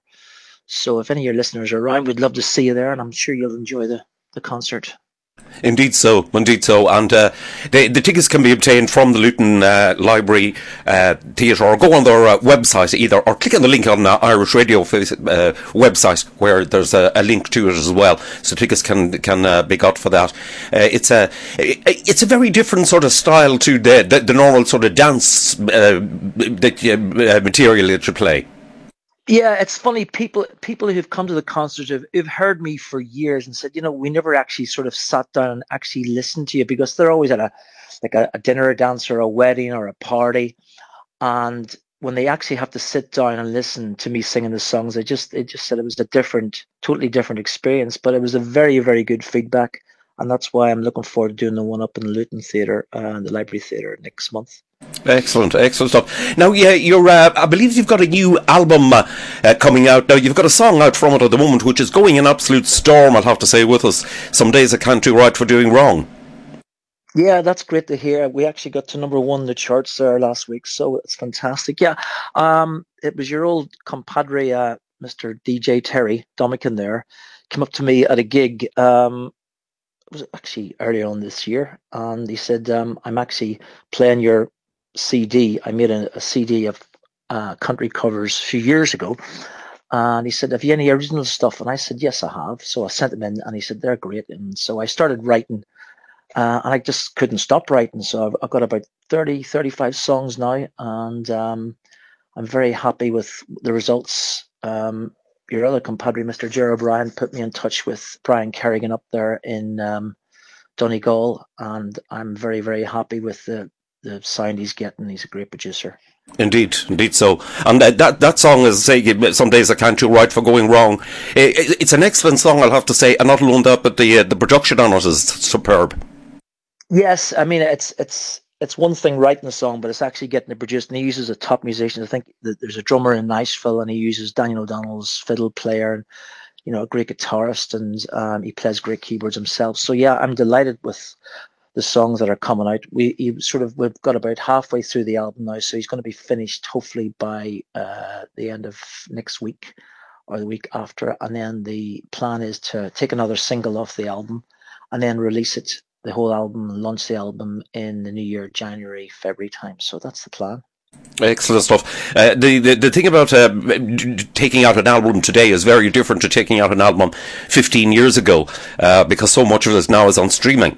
So if any of your listeners are around, we'd love to see you there, and I'm sure you'll enjoy the, the concert. Indeed so, indeed so. And uh, the, the tickets can be obtained from the Luton uh, Library uh, Theatre, or go on their uh, website either, or click on the link on the Irish Radio uh, website, where there's a, a link to it as well. So tickets can can uh, be got for that. Uh, it's a it's a very different sort of style to the the, the normal sort of dance uh, that, uh, material that you play. Yeah, it's funny. People people who've come to the concert have, have heard me for years and said, you know, we never actually sort of sat down and actually listened to you, because they're always at a like a, a dinner, a dance, or a wedding, or a party, and when they actually have to sit down and listen to me singing the songs, they just they just said it was a different, totally different experience. But it was a very very good feedback, and that's why I'm looking forward to doing the one up in the Luton Theatre, uh, the Library Theatre next month. Excellent, excellent stuff. Now, yeah, you're. Uh, I believe you've got a new album uh, uh, coming out now. You've got a song out from it at the moment, which is going in absolute storm, I'll have to say, with us. Some days I can't do right for doing wrong. Yeah, that's great to hear. We actually got to number one in the charts there last week, so it's fantastic. Yeah, um, it was your old compadre, uh, Mister D J Terry Domican there, came up to me at a gig. Um, it was actually earlier on this year, and he said, um, "I'm actually playing your C D. I made a, a C D of uh, country covers a few years ago." And he said, "Have you any original stuff?" And I said, "Yes, I have." So I sent them in, and he said, "They're great." And so I started writing, uh, and I just couldn't stop writing. So I've, I've got about thirty, thirty-five songs now, and um, I'm very happy with the results. Um, your other compadre, Mister Ger O'Brien, put me in touch with Brian Kerrigan up there in um, Donegal, and I'm very, very happy with the the sound he's getting. He's a great producer. Indeed, indeed so. And uh, that that song is, say, Some Days I Can't Do Right for Going Wrong. It, it, it's an excellent song, I'll have to say, and not alone that, but the uh, the production on it is superb. Yes, I mean, it's it's it's one thing writing a song, but it's actually getting it produced. And he uses a top musician. I think that there's a drummer in Nashville, and he uses Daniel O'Donnell's fiddle player, and you know, a great guitarist, and um, he plays great keyboards himself. So yeah, I'm delighted with the songs that are coming out. We he sort of we've got about halfway through the album now, so he's going to be finished hopefully by uh, the end of next week or the week after. And then the plan is to take another single off the album and then release it, the whole album, launch the album in the new year, January, February time. So that's the plan. Excellent stuff. Uh, the, the the thing about uh, taking out an album today is very different to taking out an album fifteen years ago, uh, because so much of it now is on streaming.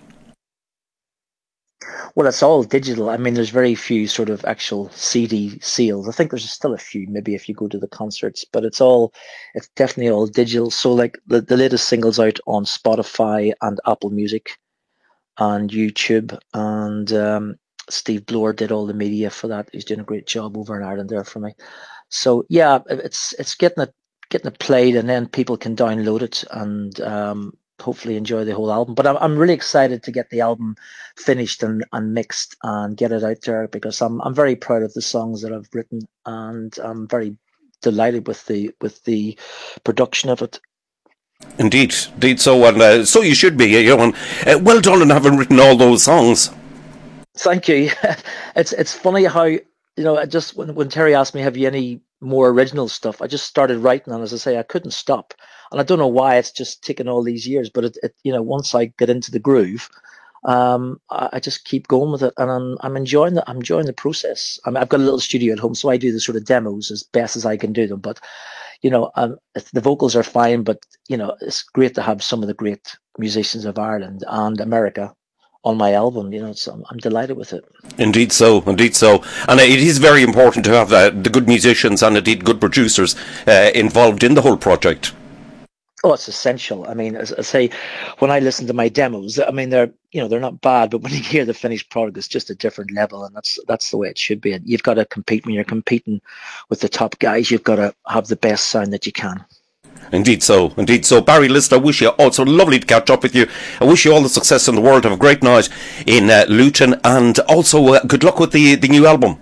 Well, it's all digital. I mean, there's very few sort of actual C D sales. I think there's still a few, maybe if you go to the concerts, but it's all, it's definitely all digital. So like the, the latest single's out on Spotify and Apple Music and YouTube, and um, Steve Bloor did all the media for that. He's doing a great job over in Ireland there for me. So yeah, it's it's getting it getting it played, and then people can download it and um, hopefully enjoy the whole album. But I'm I'm really excited to get the album finished and, and mixed and get it out there, because I'm I'm very proud of the songs that I've written, and I'm very delighted with the with the production of it. Indeed, indeed so, and uh, so you should be, you know, and uh, well done in having written all those songs. Thank you. It's it's funny how, you know, I just when when Terry asked me, have you any more original stuff, I just started writing, and as I say, I couldn't stop. And I don't know why it's just taken all these years, but it, it you know, once I get into the groove, um, I, I just keep going with it, and I'm I'm enjoying the I'm enjoying the process. I mean, I've got a little studio at home, so I do the sort of demos as best as I can do them. But you know, um, the vocals are fine, but you know, it's great to have some of the great musicians of Ireland and America on my album. You know, so I'm, I'm delighted with it. Indeed so, indeed so. And it is very important to have uh, the good musicians and indeed good producers uh, involved in the whole project. Oh, it's essential. I mean, as I say, when I listen to my demos, I mean, they're, you know, they're not bad, but when you hear the finished product, it's just a different level, and that's that's the way it should be. You've got to compete. When you're competing with the top guys, you've got to have the best sound that you can. Indeed so, indeed so. Barry Lister, I wish you also lovely to catch up with you. I wish you all the success in the world. Have a great night in uh, Luton, and also uh, good luck with the, the new album.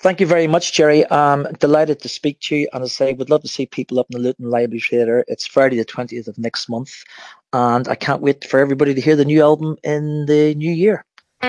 Thank you very much, Jerry. I'm delighted to speak to you. And as I say, would love to see people up in the Luton Library Theatre. It's Friday the twentieth of next month. And I can't wait for everybody to hear the new album in the new year.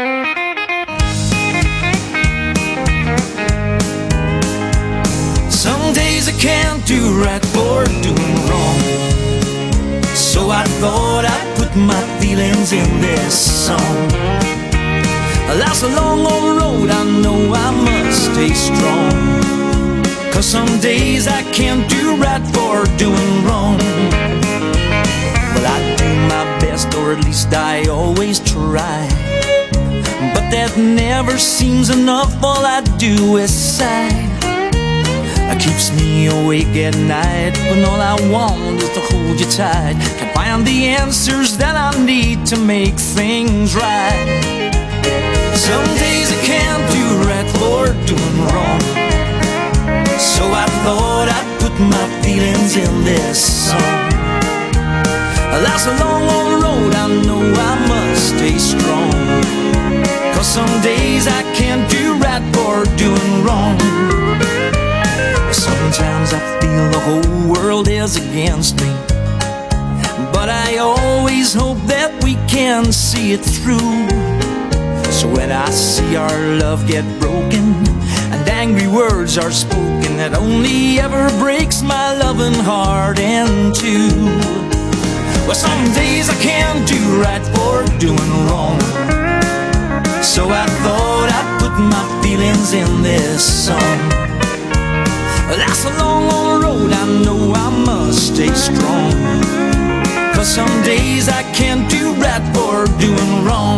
Some days I can't do right or doing wrong, so I thought I'd put my feelings in this song. That's a long, long road, I know I must stay strong, 'cause some days I can't do right for doing wrong. Well, I do my best, or at least I always try, but that never seems enough. All I do is sigh. It keeps me awake at night when all I want is to hold you tight. Can find the answers that I need to make things right. Some days I can't do right or doing wrong, so I thought I'd put my feelings in this song. That's a long, long road, I know I must stay strong, 'cause some days I can't do right or doing wrong. Sometimes I feel the whole world is against me, but I always hope that we can see it through. So when I see our love get broken and angry words are spoken, that only ever breaks my loving heart in two. Well, some days I can't do right or doing wrong, so I thought I'd put my feelings in this song. That's a long, long road, I know I must stay strong, 'cause some days I can't do right or doing wrong.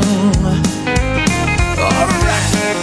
All right.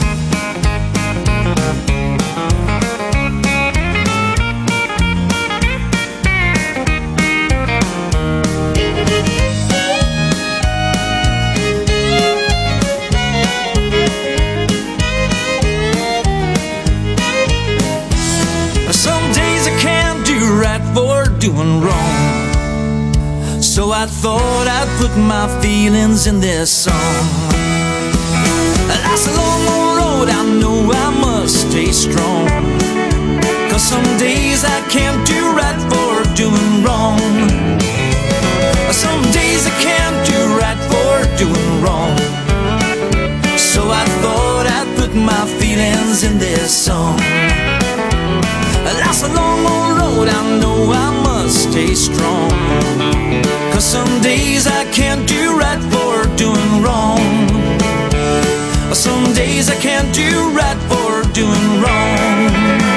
For doing wrong, so I thought I'd put my feelings in this song. That's a long, long road, I know I must stay strong, 'cause some days I can't do right for doing wrong. Some days I can't do right for doing wrong, so I thought I'd put my feelings in this song. That's a long, long road, I know I must stay strong, 'cause some days I can't do right for doing wrong. Some days I can't do right for doing wrong.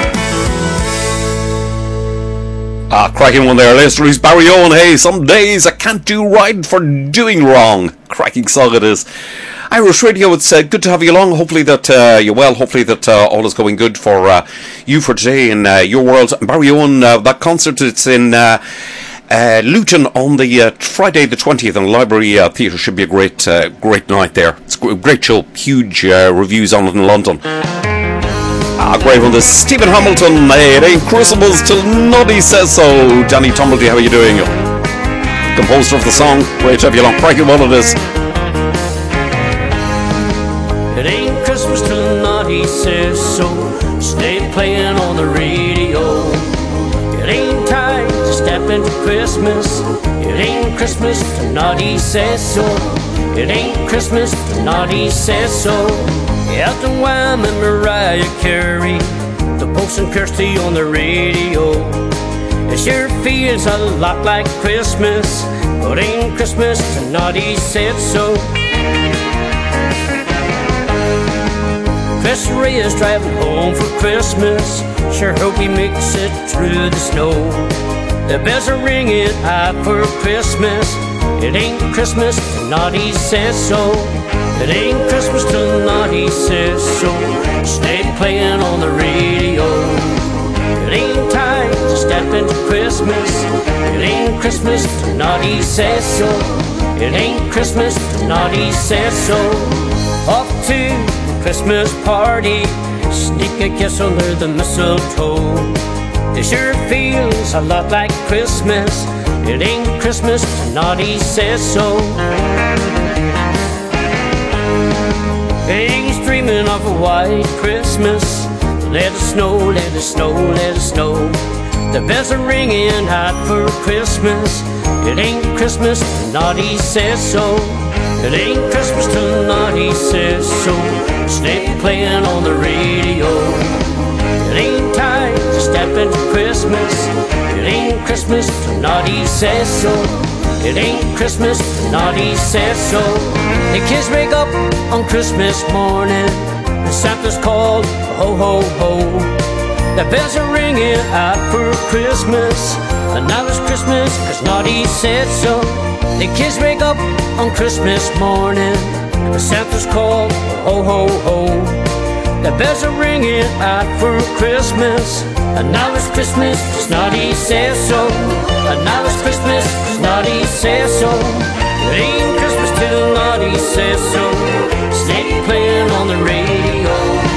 Ah, cracking one there, Leicester's Barry Owen. Hey, some days I can't do right for doing wrong. Cracking song it is. Irish Radio, it's uh, good to have you along. Hopefully that uh, you're well. Hopefully that uh, all is going good for uh, you for today in uh, your world. Barry Owen, uh, that concert, it's in uh, uh, Luton on the uh, Friday the twentieth, and Library uh, Theatre. Should be a great uh, great night there. It's a great show. Huge uh, reviews on it in London. Ah, great one. This Stephen Hamilton. Hey, it ain't Christmas till nobody says so. Danny Tumblety, how are you doing? Composer of the song. Great to have you along. Cracking one of this. It ain't Christmas till naughty says so. Stay playing on the radio. It ain't time to step into Christmas. It ain't Christmas till naughty says so. It ain't Christmas till naughty says so. Elton Wham and Mariah Carey, the Post and Kirsty on the radio. It sure feels a lot like Christmas, but ain't Christmas till naughty says so. Chris Ray is driving home for Christmas. Sure hope he makes it through the snow. The bells are ringing out for Christmas. It ain't Christmas till naughty says so. It ain't Christmas till naughty says so. Stay playing on the radio. It ain't time to step into Christmas. It ain't Christmas till naughty says so. It ain't Christmas till naughty says so. Off to Christmas party, sneak a kiss under the mistletoe. It sure feels a lot like Christmas. It ain't Christmas till naughty says so. He's dreaming of a white Christmas, Let it snow, let it snow, let it snow. The bells are ringing out for Christmas. It ain't Christmas till naughty says so. It ain't Christmas till naughty says so. Snake playing on the radio. It ain't time to step into Christmas. It ain't Christmas till naughty says so. It ain't Christmas till naughty says so. The kids wake up on Christmas morning and Santa's called ho ho ho. The bells are ringing out for Christmas, and now it's Christmas cause naughty said so. The kids wake up on Christmas morning and Santa's called ho ho ho. The bells are ringing out for Christmas, and now it's Christmas cause naughty says so. And now it's Christmas cause naughty says so. It ain't Christmas till naughty says so. Snake playing on the radio.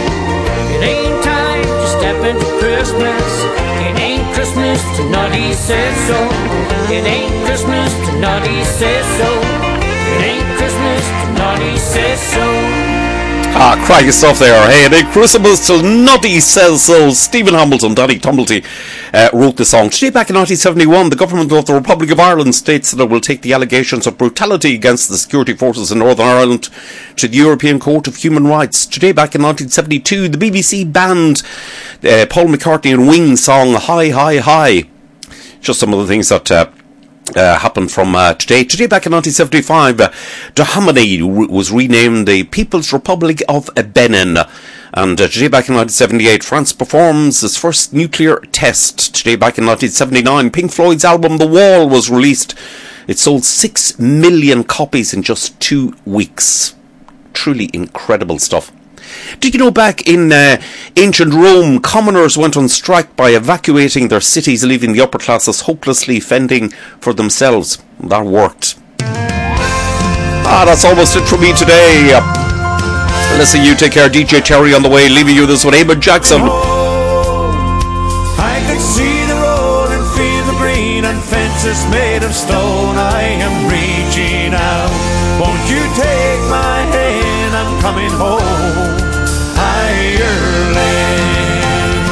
It ain't time to step into Christmas. It ain't Christmas till naughty says so. It ain't Christmas till naughty says so. It ain't Christmas till naughty says so. Ah, cracking stuff there. Hey, it ain't Christmas till Nutty says so. Stephen Hamilton, Danny Tumblety uh, wrote the song. Today, back in nineteen seventy-one, the government of the Republic of Ireland states that it will take the allegations of brutality against the security forces in Northern Ireland to the European Court of Human Rights. Today, back in nineteen seventy-two, the B B C banned uh, Paul McCartney and Wings song Hi, Hi, Hi. Just some of the things that Uh, Uh, happened from uh, today. Today, back in nineteen seventy-five, uh, Dahomey re- was renamed the People's Republic of Benin. And uh, today, back in nineteen seventy-eight, France performs its first nuclear test. Today, back in nineteen seventy-nine, Pink Floyd's album The Wall was released. It sold six million copies in just two weeks. Truly incredible stuff. Did you know back in uh, ancient Rome, commoners went on strike by evacuating their cities, leaving the upper classes hopelessly fending for themselves? That worked. Ah, that's almost it for me today. Uh, listen, you take care. D J Terry on the way, leaving you this one. Eamon Jackson. I could see the road and feel the green and fences made of stone. I am reaching out. Won't you take my hand? I'm coming home. Ireland.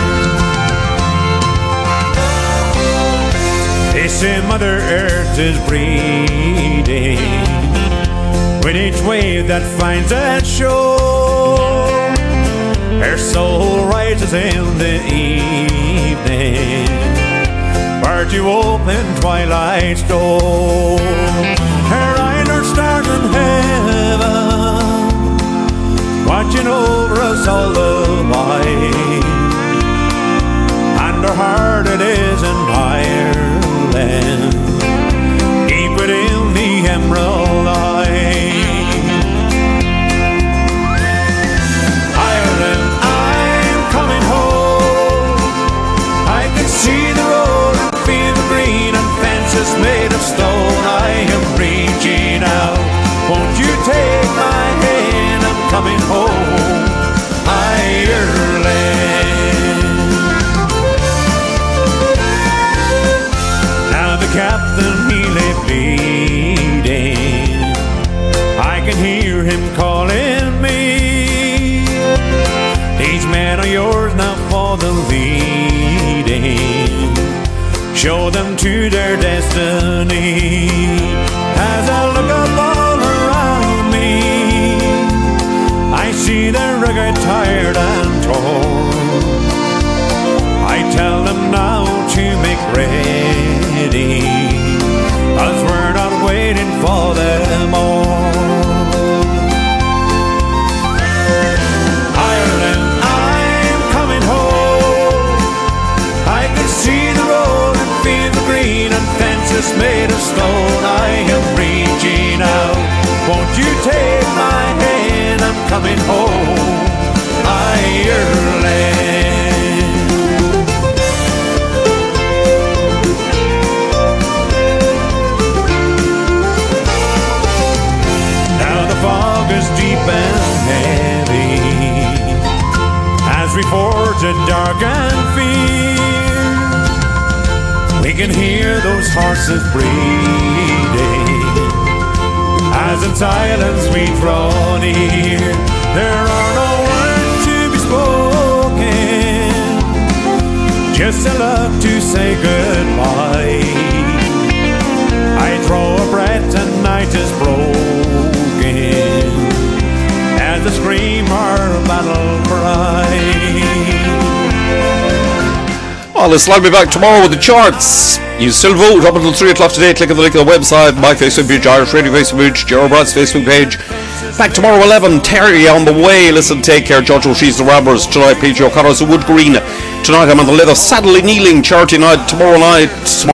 They say Mother Earth is breathing with each wave that finds that shore. Her soul rises in the evening, where to open twilight's door. Her eyes are stars in heaven, watching over us all the while, and her heart it is in Ireland, deep within the emerald eye. Ireland, I'm coming home. I can see the road and feel the green and fences made of stone. I am reaching out. Won't you take my hand? I'm coming home, Ireland. Now the captain, he lay bleeding. I can hear him calling me. These men are yours now for the leading. Show them to their destiny. As I look up all around me, I see they're rugged, tired and torn. I tell them now to make ready, 'cause we're not waiting for them all. Ireland, I'm coming home. I can see the road and feel the green and fences made of stone. I am reaching out. Won't you take my hand? I'm coming home, Ireland. Now the fog is deep and heavy as we forge a dark and field. We can hear those horses breathing as in silence we draw near. There are no words to be spoken, just a look to say goodbye. I draw a breath and night is broken as I scream our battle cry. Well, listen, I'll be back tomorrow with the charts. You still vote up until three o'clock today. Click on the link on the website, my Facebook page, Irish Radio Facebook page, Gerald Brad's Facebook page. Back tomorrow eleven, Terry on the way. Listen, take care. Jojo, she's the Rabbers. Tonight, P J O'Connor's the Wood Green. Tonight, I'm on the leather, sadly kneeling, charity night. Tomorrow night.